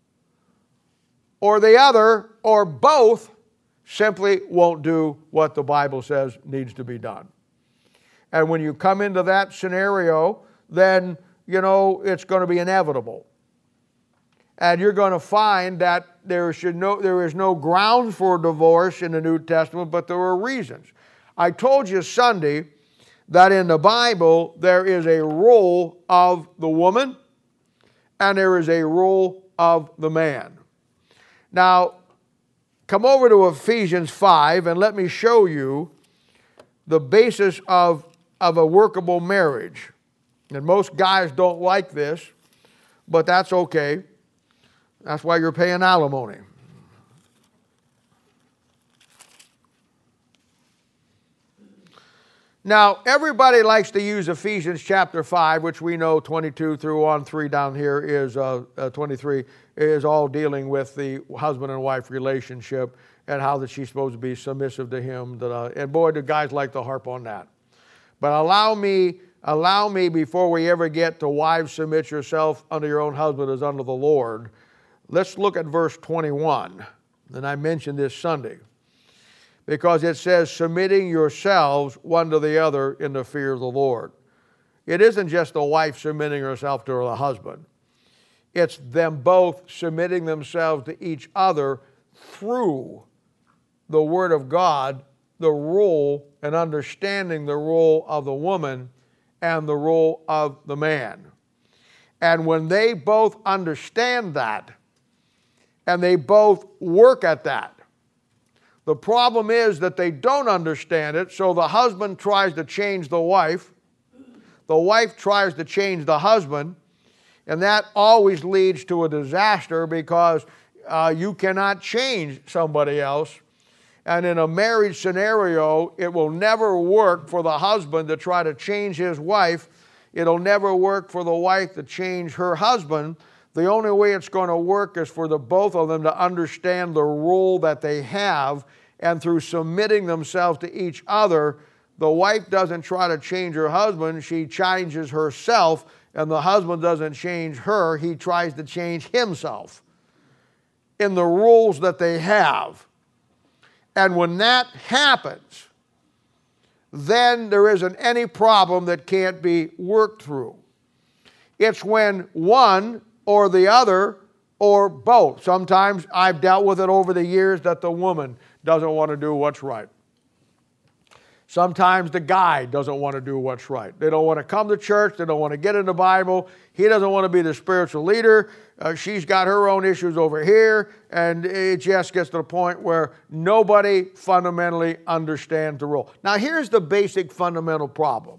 or the other or both simply won't do what the Bible says needs to be done. And when you come into that scenario, then, it's going to be inevitable. And you're going to find that there is no grounds for divorce in the New Testament, but there are reasons. I told you Sunday that in the Bible there is a role of the woman and there is a role of the man. Now, come over to Ephesians 5 and let me show you the basis of a workable marriage. And most guys don't like this, but that's okay. That's why you're paying alimony. Now, everybody likes to use Ephesians chapter 5, which we know 22 through on 3 down here is 23, is all dealing with the husband and wife relationship and how that she's supposed to be submissive to him. And boy, do guys like to harp on that. But allow me before we ever get to wives, submit yourself unto your own husband as unto the Lord. Let's look at verse 21. And I mentioned this Sunday. Because it says, submitting yourselves one to the other in the fear of the Lord. It isn't just the wife submitting herself to the husband. It's them both submitting themselves to each other through the Word of God, the role and understanding the role of the woman and the role of the man. And when they both understand that, and they both work at that, the problem is that they don't understand it, so the husband tries to change the wife tries to change the husband, and that always leads to a disaster because you cannot change somebody else. And in a marriage scenario, it will never work for the husband to try to change his wife. It'll never work for the wife to change her husband. The only way it's going to work is for the both of them to understand the role that they have, and through submitting themselves to each other, the wife doesn't try to change her husband, she changes herself, and the husband doesn't change her, he tries to change himself in the rules that they have. And when that happens, then there isn't any problem that can't be worked through. It's when one or the other or both. Sometimes I've dealt with it over the years that the woman doesn't want to do what's right. Sometimes the guy doesn't want to do what's right. They don't want to come to church. They don't want to get in the Bible. He doesn't want to be the spiritual leader. She's got her own issues over here. And it just gets to the point where nobody fundamentally understands the role. Now, here's the basic fundamental problem.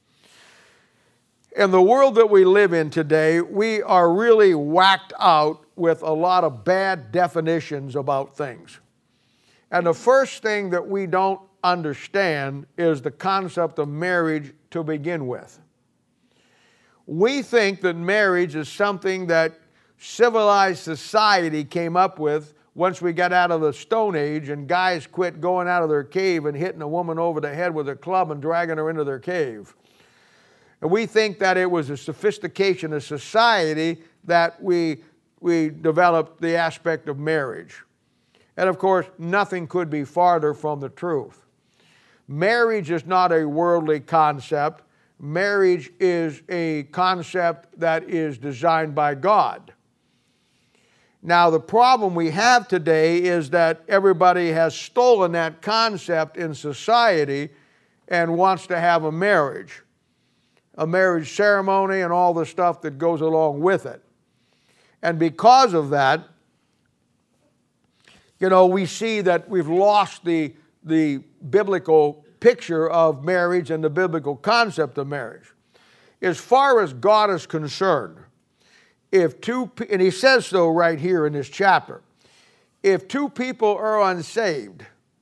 In the world that we live in today, we are really whacked out with a lot of bad definitions about things. And the first thing that we don't understand is the concept of marriage to begin with. We think that marriage is something that civilized society came up with once we got out of the Stone Age and guys quit going out of their cave and hitting a woman over the head with a club and dragging her into their cave. And we think that it was a sophistication of society that we developed the aspect of marriage. And of course, nothing could be farther from the truth. Marriage is not a worldly concept. Marriage is a concept that is designed by God. Now, the problem we have today is that everybody has stolen that concept in society and wants to have a marriage ceremony and all the stuff that goes along with it. And because of that, we see that we've lost the biblical picture of marriage and the biblical concept of marriage. As far as God is concerned, and he says so right here in this chapter, if two people are unsaved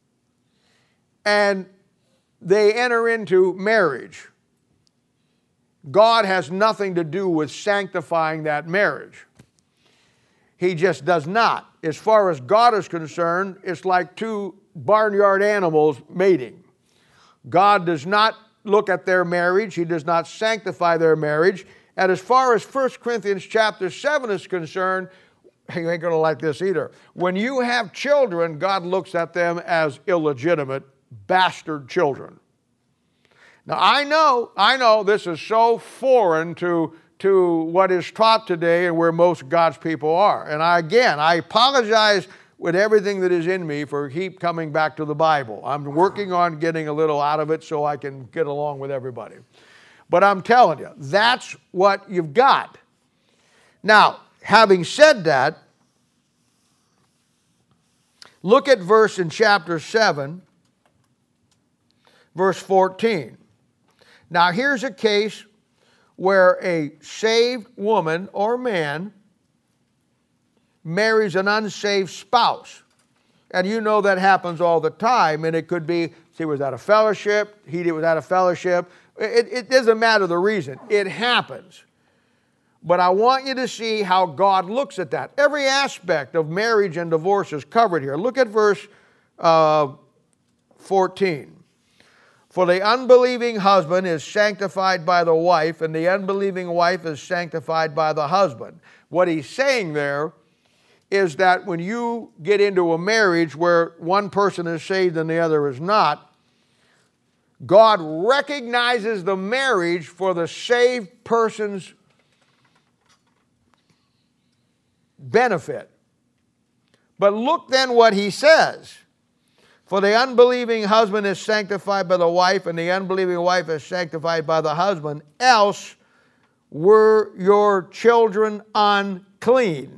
and they enter into marriage, God has nothing to do with sanctifying that marriage. He just does not. As far as God is concerned, it's like two barnyard animals mating. God does not look at their marriage. He does not sanctify their marriage. And as far as 1 Corinthians chapter 7 is concerned, you ain't going to like this either. When you have children, God looks at them as illegitimate, bastard children. Now, I know this is so foreign to what is taught today and where most of God's people are. And I apologize with everything that is in me for keep coming back to the Bible. I'm working on getting a little out of it so I can get along with everybody. But I'm telling you, that's what you've got. Now, having said that, look at verse in chapter 7, verse 14. Now, here's a case where a saved woman or man marries an unsaved spouse. And you know that happens all the time. And it could be, she was out of fellowship, he was out of fellowship. It doesn't matter the reason. It happens. But I want you to see how God looks at that. Every aspect of marriage and divorce is covered here. Look at verse 14. For the unbelieving husband is sanctified by the wife, and the unbelieving wife is sanctified by the husband. What he's saying there is that when you get into a marriage where one person is saved and the other is not, God recognizes the marriage for the saved person's benefit. But look then what he says. For the unbelieving husband is sanctified by the wife, and the unbelieving wife is sanctified by the husband, else were your children unclean.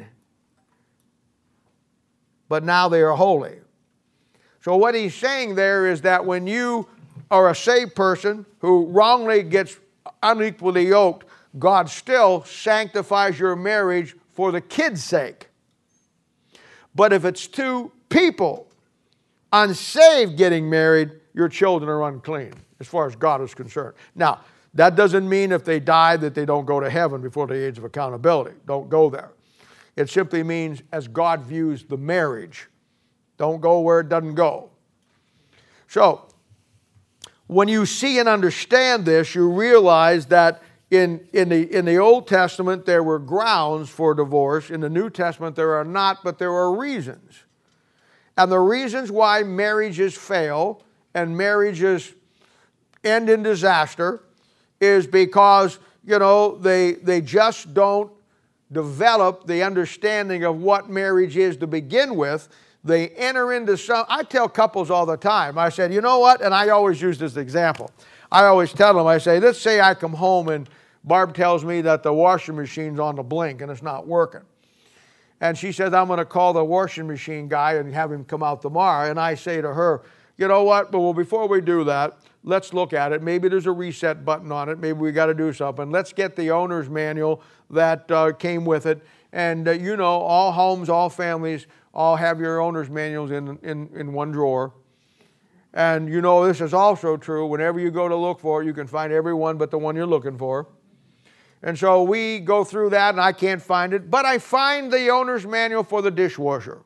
But now they are holy. So what he's saying there is that when you are a saved person who wrongly gets unequally yoked, God still sanctifies your marriage for the kid's sake. But if it's two people unsaved getting married, your children are unclean as far as God is concerned. Now, that doesn't mean if they die that they don't go to heaven before the age of accountability. Don't go there. It simply means as God views the marriage. Don't go where it doesn't go. So, when you see and understand this, you realize that in the Old Testament there were grounds for divorce. In the New Testament there are not, but there are reasons. And the reasons why marriages fail and marriages end in disaster is because, they just don't develop the understanding of what marriage is to begin with. They enter into I tell couples all the time, I said, you know what? And I always use this example. I always tell them, I say, let's say I come home and Barb tells me that the washing machine's on the blink and it's not working. And she says, I'm going to call the washing machine guy and have him come out tomorrow. And I say to her, you know what? Well, before we do that, let's look at it. Maybe there's a reset button on it. Maybe we got to do something. Let's get the owner's manual that came with it. And all homes, all families, all have your owner's manuals in one drawer. And this is also true. Whenever you go to look for it, you can find every one but the one you're looking for. And so we go through that, and I can't find it, but I find the owner's manual for the dishwasher.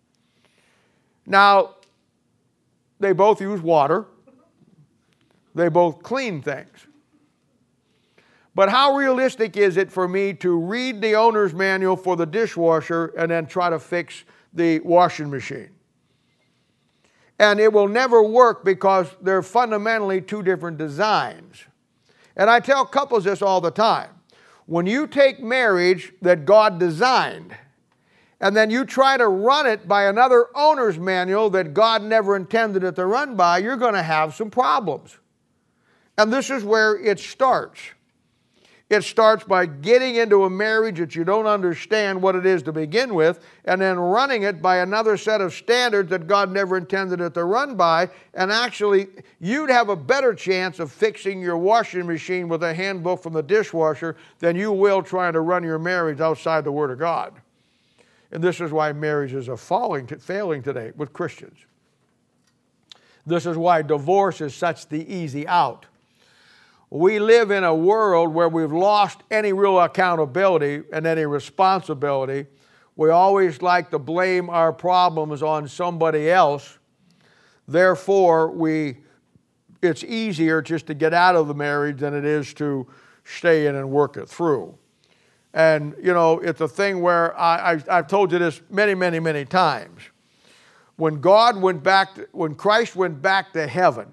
Now, they both use water. They both clean things. But how realistic is it for me to read the owner's manual for the dishwasher and then try to fix the washing machine? And it will never work because they're fundamentally two different designs. And I tell couples this all the time. When you take marriage that God designed, and then you try to run it by another owner's manual that God never intended it to run by, you're going to have some problems. And this is where it starts. It starts by getting into a marriage that you don't understand what it is to begin with, and then running it by another set of standards that God never intended it to run by. And actually, you'd have a better chance of fixing your washing machine with a handbook from the dishwasher than you will trying to run your marriage outside the Word of God. And this is why marriages are failing today with Christians. This is why divorce is such the easy out. We live in a world where we've lost any real accountability and any responsibility. We always like to blame our problems on somebody else. Therefore, it's easier just to get out of the marriage than it is to stay in and work it through. And, you know, it's a thing where I've told you this many, many, many times. When Christ went back to heaven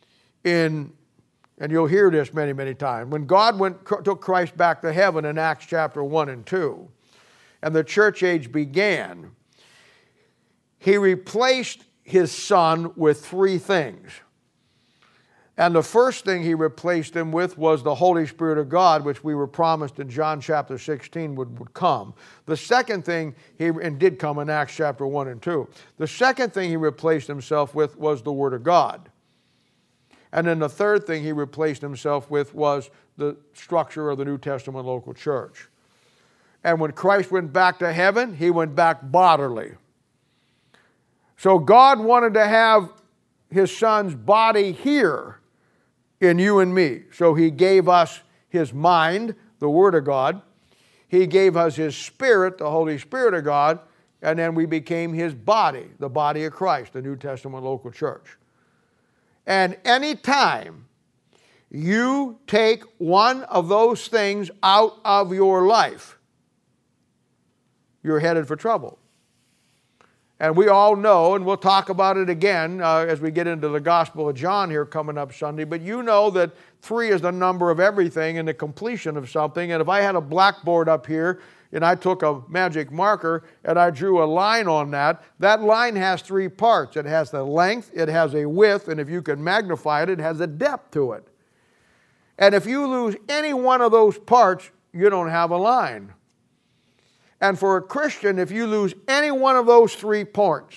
and you'll hear this many, many times. When God took Christ back to heaven in Acts chapter 1 and 2, and the church age began, He replaced His Son with three things. And the first thing He replaced Him with was the Holy Spirit of God, which we were promised in John chapter 16 would come. The second thing, and did come in Acts chapter 1 and 2. The second thing He replaced Himself with was the Word of God. And then the third thing He replaced Himself with was the structure of the New Testament local church. And when Christ went back to heaven, He went back bodily. So God wanted to have His Son's body here in you and me. So He gave us His mind, the Word of God. He gave us His Spirit, the Holy Spirit of God. And then we became His body, the body of Christ, the New Testament local church. And any time you take one of those things out of your life, you're headed for trouble. And we all know, and we'll talk about it again as we get into the Gospel of John here coming up Sunday, but you know that 3 is the number of everything and the completion of something. And if I had a blackboard up here and I took a magic marker and I drew a line on that, that line has 3 parts. It has the length, it has a width, and if you can magnify it, it has a depth to it. And if you lose any one of those parts, you don't have a line. And for a Christian, if you lose any one of those 3 parts,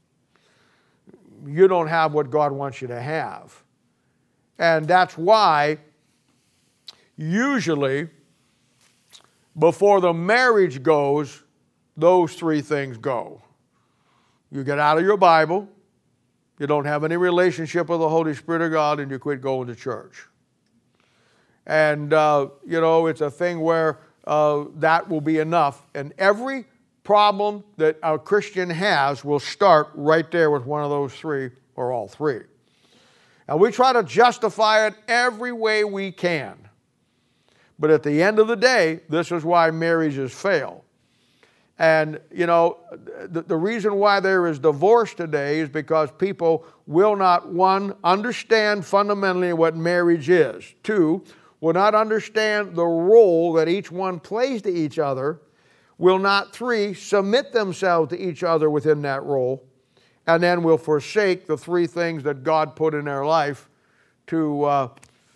you don't have what God wants you to have. And that's why usually before the marriage goes, those 3 things go. You get out of your Bible, you don't have any relationship with the Holy Spirit of God, and you quit going to church. And, you know, it's a thing where that will be enough. And every problem that a Christian has will start right there with one of those 3 or all 3. And we try to justify it every way we can. But at the end of the day, this is why marriages fail. And, you know, the reason why there is divorce today is because people will not, 1, understand fundamentally what marriage is. 2, will not understand the role that each one plays to each other. Will not, 3, submit themselves to each other within that role. And then will forsake the 3 things that God put in their life to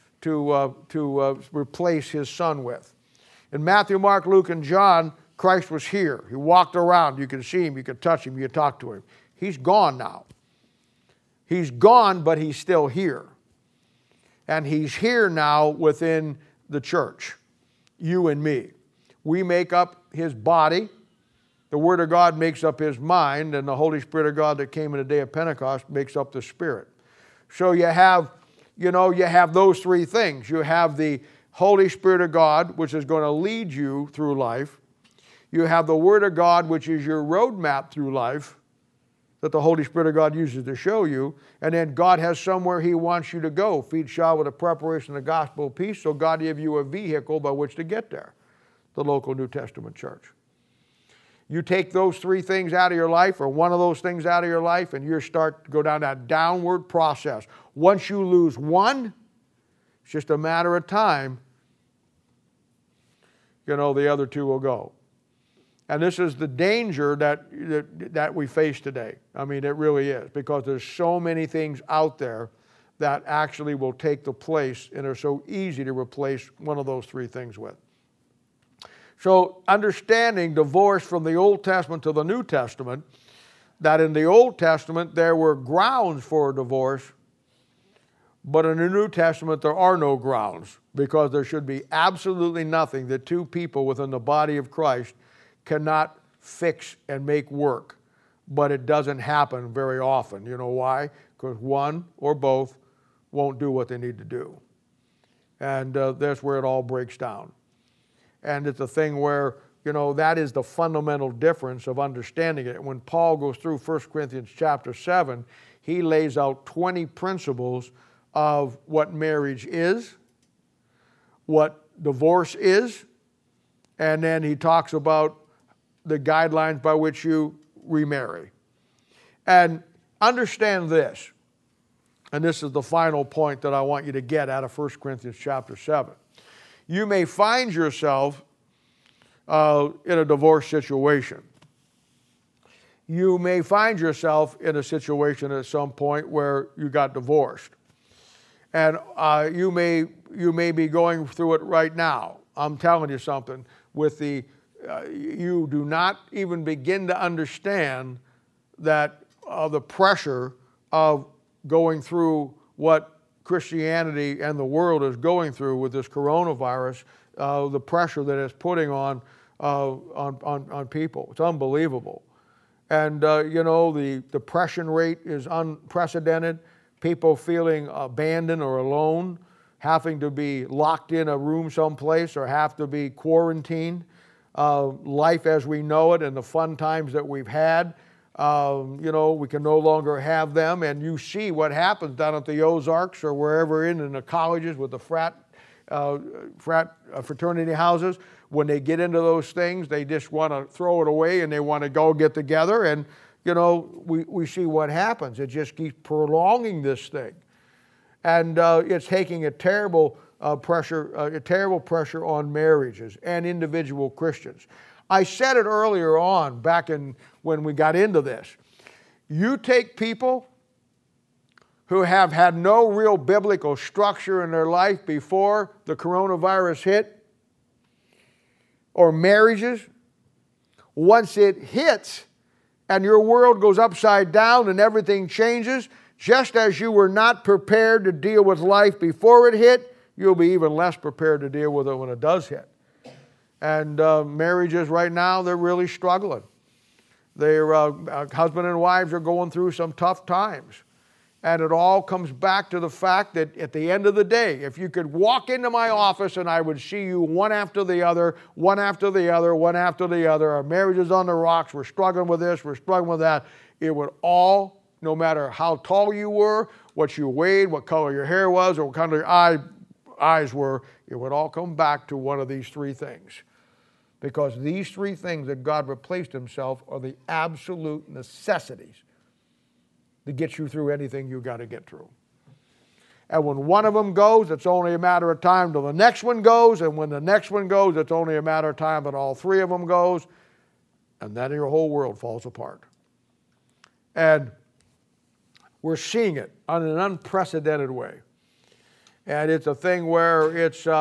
replace His Son with. In Matthew, Mark, Luke, and John, Christ was here. He walked around. You could see Him, you could touch Him, you could talk to Him. He's gone now. He's gone, but He's still here. And He's here now within the church, you and me. We make up His body. The Word of God makes up His mind, and the Holy Spirit of God that came in the day of Pentecost makes up the Spirit. So you have those 3 things. You have the Holy Spirit of God, which is going to lead you through life. You have the Word of God, which is your roadmap through life, that the Holy Spirit of God uses to show you. And then God has somewhere He wants you to go. Feed child with the preparation of the gospel of peace. So God gave you a vehicle by which to get there, the local New Testament church. You take those three things out of your life, or one of those things out of your life, and you start to go down that downward process. Once you lose one, it's just a matter of time, the other two will go. And this is the danger that we face today. I mean, it really is, because there's so many things out there that actually will take the place and are so easy to replace one of those three things with. So understanding divorce from the Old Testament to the New Testament, that in the Old Testament there were grounds for divorce, but in the New Testament there are no grounds, because there should be absolutely nothing that two people within the body of Christ cannot fix and make work. But it doesn't happen very often. You know why? Because one or both won't do what they need to do. And that's where it all breaks down. And it's a thing where, that is the fundamental difference of understanding it. When Paul goes through 1 Corinthians chapter 7, he lays out 20 principles of what marriage is, what divorce is, and then he talks about the guidelines by which you remarry. And understand this, and this is the final point that I want you to get out of 1 Corinthians chapter 7. You may find yourself in a divorce situation. You may find yourself in a situation at some point where you got divorced. And you may be going through it right now. I'm telling you something. You do not even begin to understand that the pressure of going through what Christianity and the world is going through with this coronavirus, the pressure that it's putting on people. It's unbelievable. And, the depression rate is unprecedented. People feeling abandoned or alone, having to be locked in a room someplace or have to be quarantined. Life as we know it and the fun times that we've had, we can no longer have them. And you see what happens down at the Ozarks or wherever in the colleges with the fraternity houses. When they get into those things, they just want to throw it away and they want to go get together. And, we see what happens. It just keeps prolonging this thing. And it's taking a terrible pressure on marriages and individual Christians. I said it earlier on, when we got into this. You take people who have had no real biblical structure in their life before the coronavirus hit, or marriages, once it hits and your world goes upside down and everything changes, just as you were not prepared to deal with life before it hit, you'll be even less prepared to deal with it when it does hit. And marriages right now, they're really struggling. Husband and wives are going through some tough times. And it all comes back to the fact that at the end of the day, if you could walk into my office and I would see you one after the other, one after the other, one after the other, our marriage is on the rocks, we're struggling with this, we're struggling with that, it would all, no matter how tall you were, what you weighed, what color your hair was, or what color your eyes were, it would all come back to one of these three things. Because these three things that God replaced Himself are the absolute necessities to get you through anything you got to get through. And when one of them goes, it's only a matter of time till the next one goes. And when the next one goes, it's only a matter of time that all three of them goes. And then your whole world falls apart. And we're seeing it in an unprecedented way. And it's a thing where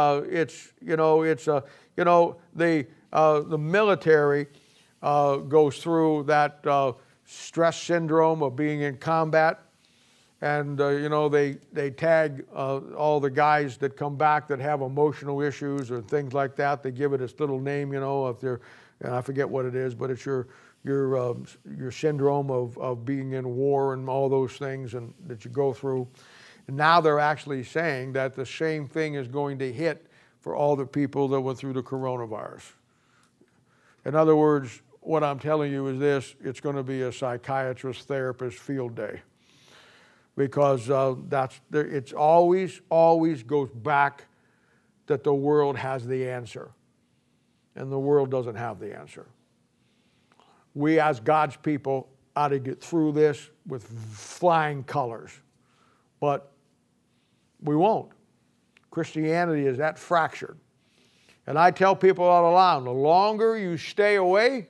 the military goes through that stress syndrome of being in combat. And, they tag all the guys that come back that have emotional issues or things like that. They give it its little name, if they're, I forget what it is, but it's your syndrome of being in war and all those things and that you go through. And now they're actually saying that the same thing is going to hit for all the people that went through the coronavirus. In other words, what I'm telling you is this: it's going to be a psychiatrist, therapist field day, because it's always goes back that the world has the answer, and the world doesn't have the answer. We as God's people ought to get through this with flying colors, but we won't. Christianity is that fractured. And I tell people all along, the longer you stay away,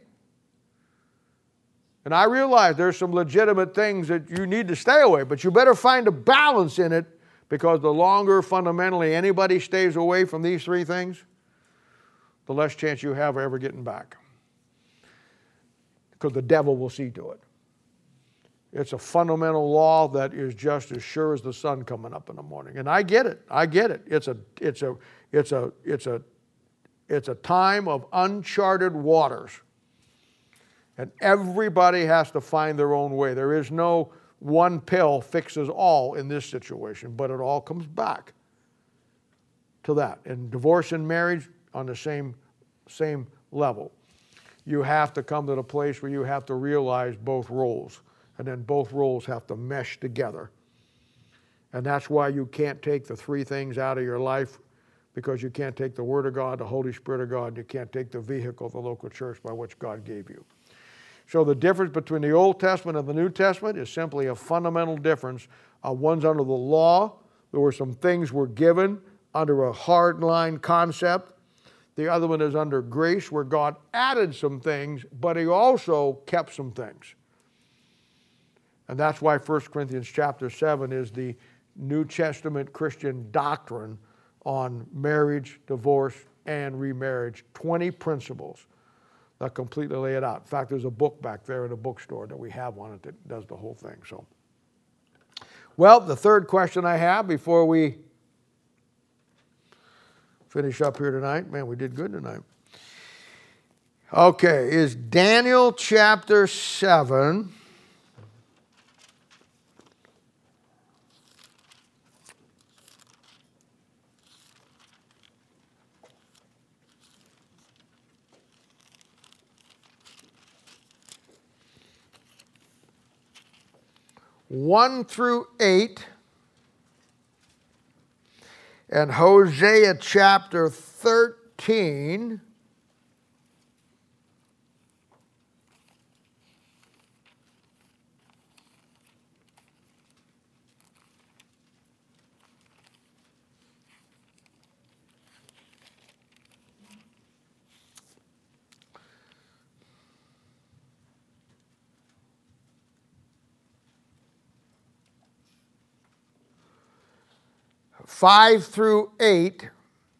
and I realize there's some legitimate things that you need to stay away, but you better find a balance in it, because the longer fundamentally anybody stays away from these three things, the less chance you have of ever getting back. Because the devil will see to it. It's a fundamental law that is just as sure as the sun coming up in the morning. And I get it. I get it. It's a time of uncharted waters. And everybody has to find their own way. There is no one pill fixes all in this situation, but it all comes back to that. And divorce and marriage on the same level. You have to come to the place where you have to realize both roles, and then both roles have to mesh together. And that's why you can't take the three things out of your life, because you can't take the Word of God, the Holy Spirit of God, and you can't take the vehicle, the local church by which God gave you. So the difference between the Old Testament and the New Testament is simply a fundamental difference. One's under the law. There were some things were given under a hard-line concept. The other one is under grace, where God added some things, but He also kept some things. And that's why 1 Corinthians chapter 7 is the New Testament Christian doctrine on marriage, divorce, and remarriage. 20 principles that completely lay it out. In fact, there's a book back there in the bookstore that we have on it that does the whole thing. So, well, the third question I have before we finish up here tonight. Man, we did good tonight. Okay, is Daniel chapter 7. One through 8, and Hosea chapter 13, five through 8,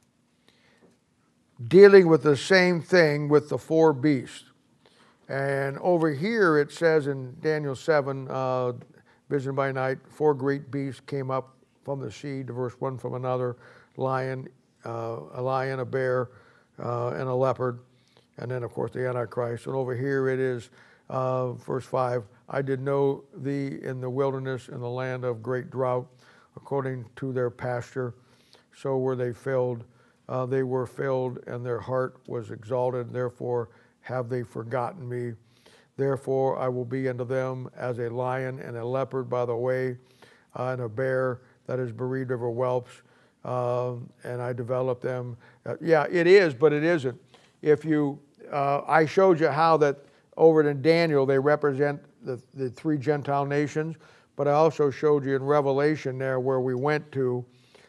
dealing with the same thing with the four beasts. And over here it says in Daniel 7, vision by night, four great beasts came up from the sea, diverse one from another, a lion, a bear, and a leopard. And then, of course, the Antichrist. And over here it is, verse 5, I did know thee in the wilderness, in the land of great drought, according to their pasture, so were they filled. They were filled, and their heart was exalted. Therefore have they forgotten me. Therefore I will be unto them as a lion and a leopard by the way, and a bear that is bereaved of her whelps. And I develop them. Yeah, it is, but it isn't. If you, I showed you how that over in Daniel they represent the three Gentile nations. But I also showed you in Revelation there where we went to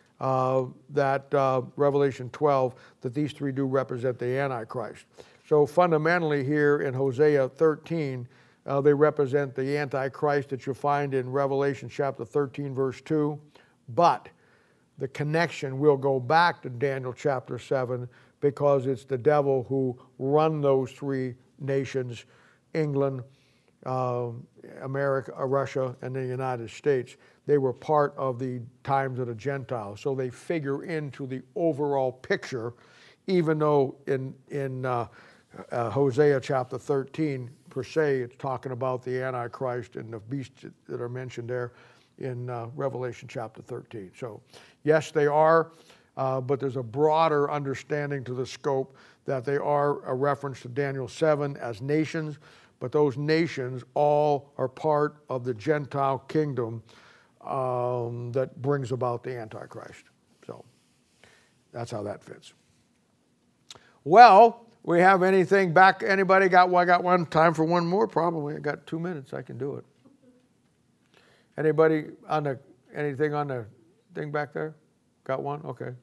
Revelation 12, that these three do represent the Antichrist. So fundamentally here in Hosea 13, they represent the Antichrist that you'll find in Revelation chapter 13, verse 2. But the connection will go back to Daniel chapter 7, because it's the devil who run those three nations, England, America, Russia, and the United States. They were part of the times of the Gentiles, so they figure into the overall picture, even though in Hosea chapter 13, per se, it's talking about the Antichrist and the beasts that are mentioned there in Revelation chapter 13. So, yes, they are but there's a broader understanding to the scope that they are a reference to Daniel 7 as nations, but those nations all are part of the Gentile kingdom that brings about the Antichrist. So that's how that fits. Well, we have anything back? Anybody got? Well, I got one. Time for one more, probably. I got 2 minutes. I can do it. Anybody on the anything on the thing back there? Got one? Okay.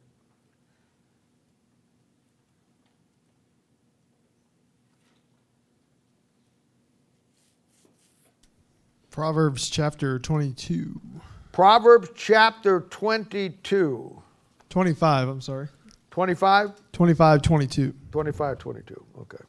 Proverbs chapter 22. Proverbs chapter 22. 25, I'm sorry. 25? 25, 22. 25, 22. Okay.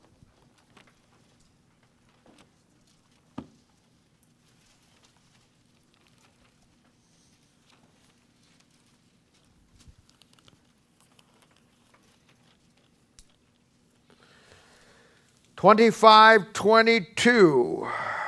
(25, 22).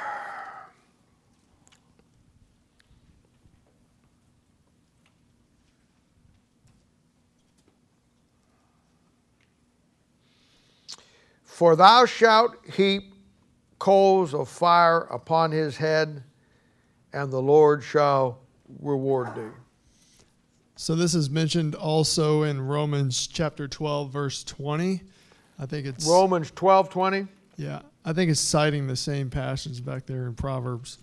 For thou shalt heap coals of fire upon his head, and the Lord shall reward thee. So this is mentioned also in Romans chapter 12, verse 20. I think it's Romans 12, 20. Yeah, I think it's citing the same passages back there in Proverbs.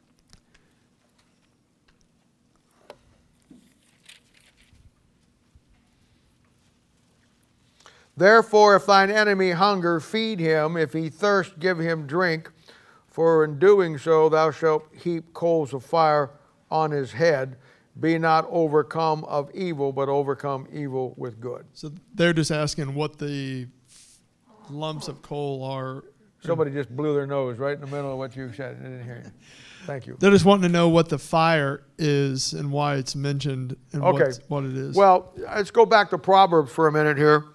Therefore, if thine enemy hunger, feed him. If he thirst, give him drink. For in doing so, thou shalt heap coals of fire on his head. Be not overcome of evil, but overcome evil with good. So they're just asking what the lumps of coal are. Somebody just blew their nose right in the middle of what you said. I didn't hear you. Thank you. They're just wanting to know what the fire is and why it's mentioned and what it is. Well, let's go back to Proverbs for a minute here.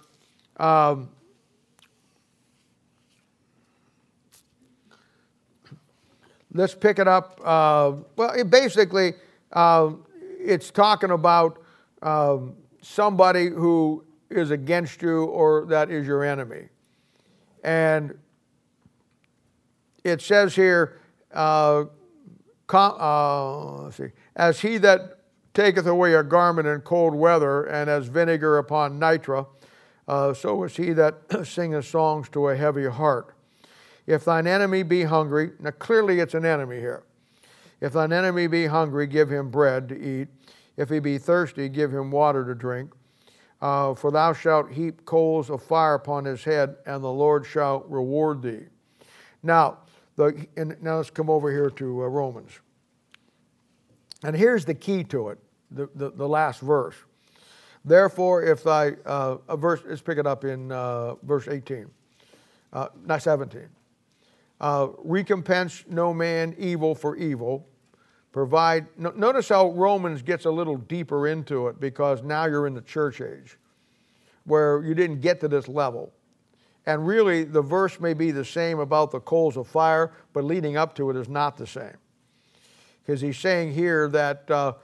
Let's pick it up. Basically, it's talking about somebody who is against you or that is your enemy. And it says here, let's see, as he that taketh away a garment in cold weather, and as vinegar upon nitre, so is he that singeth songs to a heavy heart. If thine enemy be hungry, now clearly it's an enemy here. If thine enemy be hungry, give him bread to eat. If he be thirsty, give him water to drink. For thou shalt heap coals of fire upon his head, and the Lord shall reward thee. Now let's come over here to Romans. And here's the key to it, the last verse. Therefore, if thy verse, let's pick it up in verse 18, not 17. Recompense no man evil for evil. Provide. Notice how Romans gets a little deeper into it, because now you're in the church age where you didn't get to this level. And really, the verse may be the same about the coals of fire, but leading up to it is not the same. Because he's saying here that,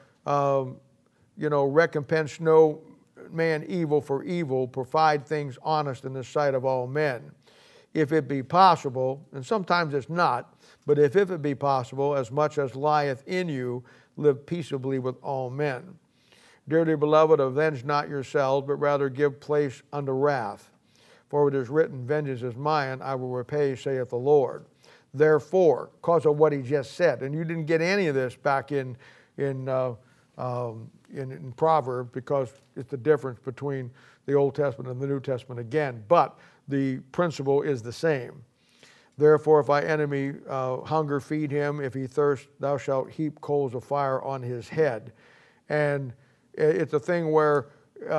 recompense no man evil for evil, provide things honest in the sight of all men. If it be possible, and sometimes it's not, but if it be possible, as much as lieth in you, live peaceably with all men. Dearly beloved, avenge not yourselves, but rather give place unto wrath. For it is written, vengeance is mine, I will repay, saith the Lord. Therefore, because of what he just said, and you didn't get any of this back in Proverbs, because it's the difference between the Old Testament and the New Testament again, but the principle is the same. Therefore, if thy enemy hunger, feed him. If he thirst, thou shalt heap coals of fire on his head. And it's a thing where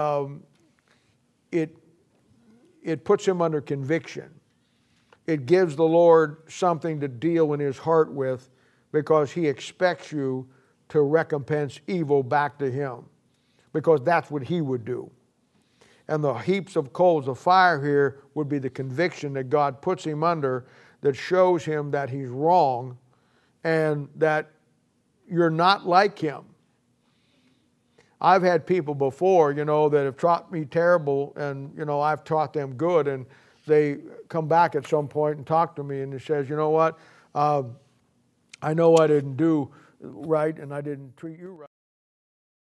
it puts him under conviction. It gives the Lord something to deal in his heart with, because he expects you to recompense evil back to him, because that's what he would do. And the heaps of coals of fire here would be the conviction that God puts him under, that shows him that he's wrong and that you're not like him. I've had people before, that have taught me terrible, and, I've taught them good, and they come back at some point and talk to me, and it says, you know what, I know I didn't do right, and I didn't treat you right.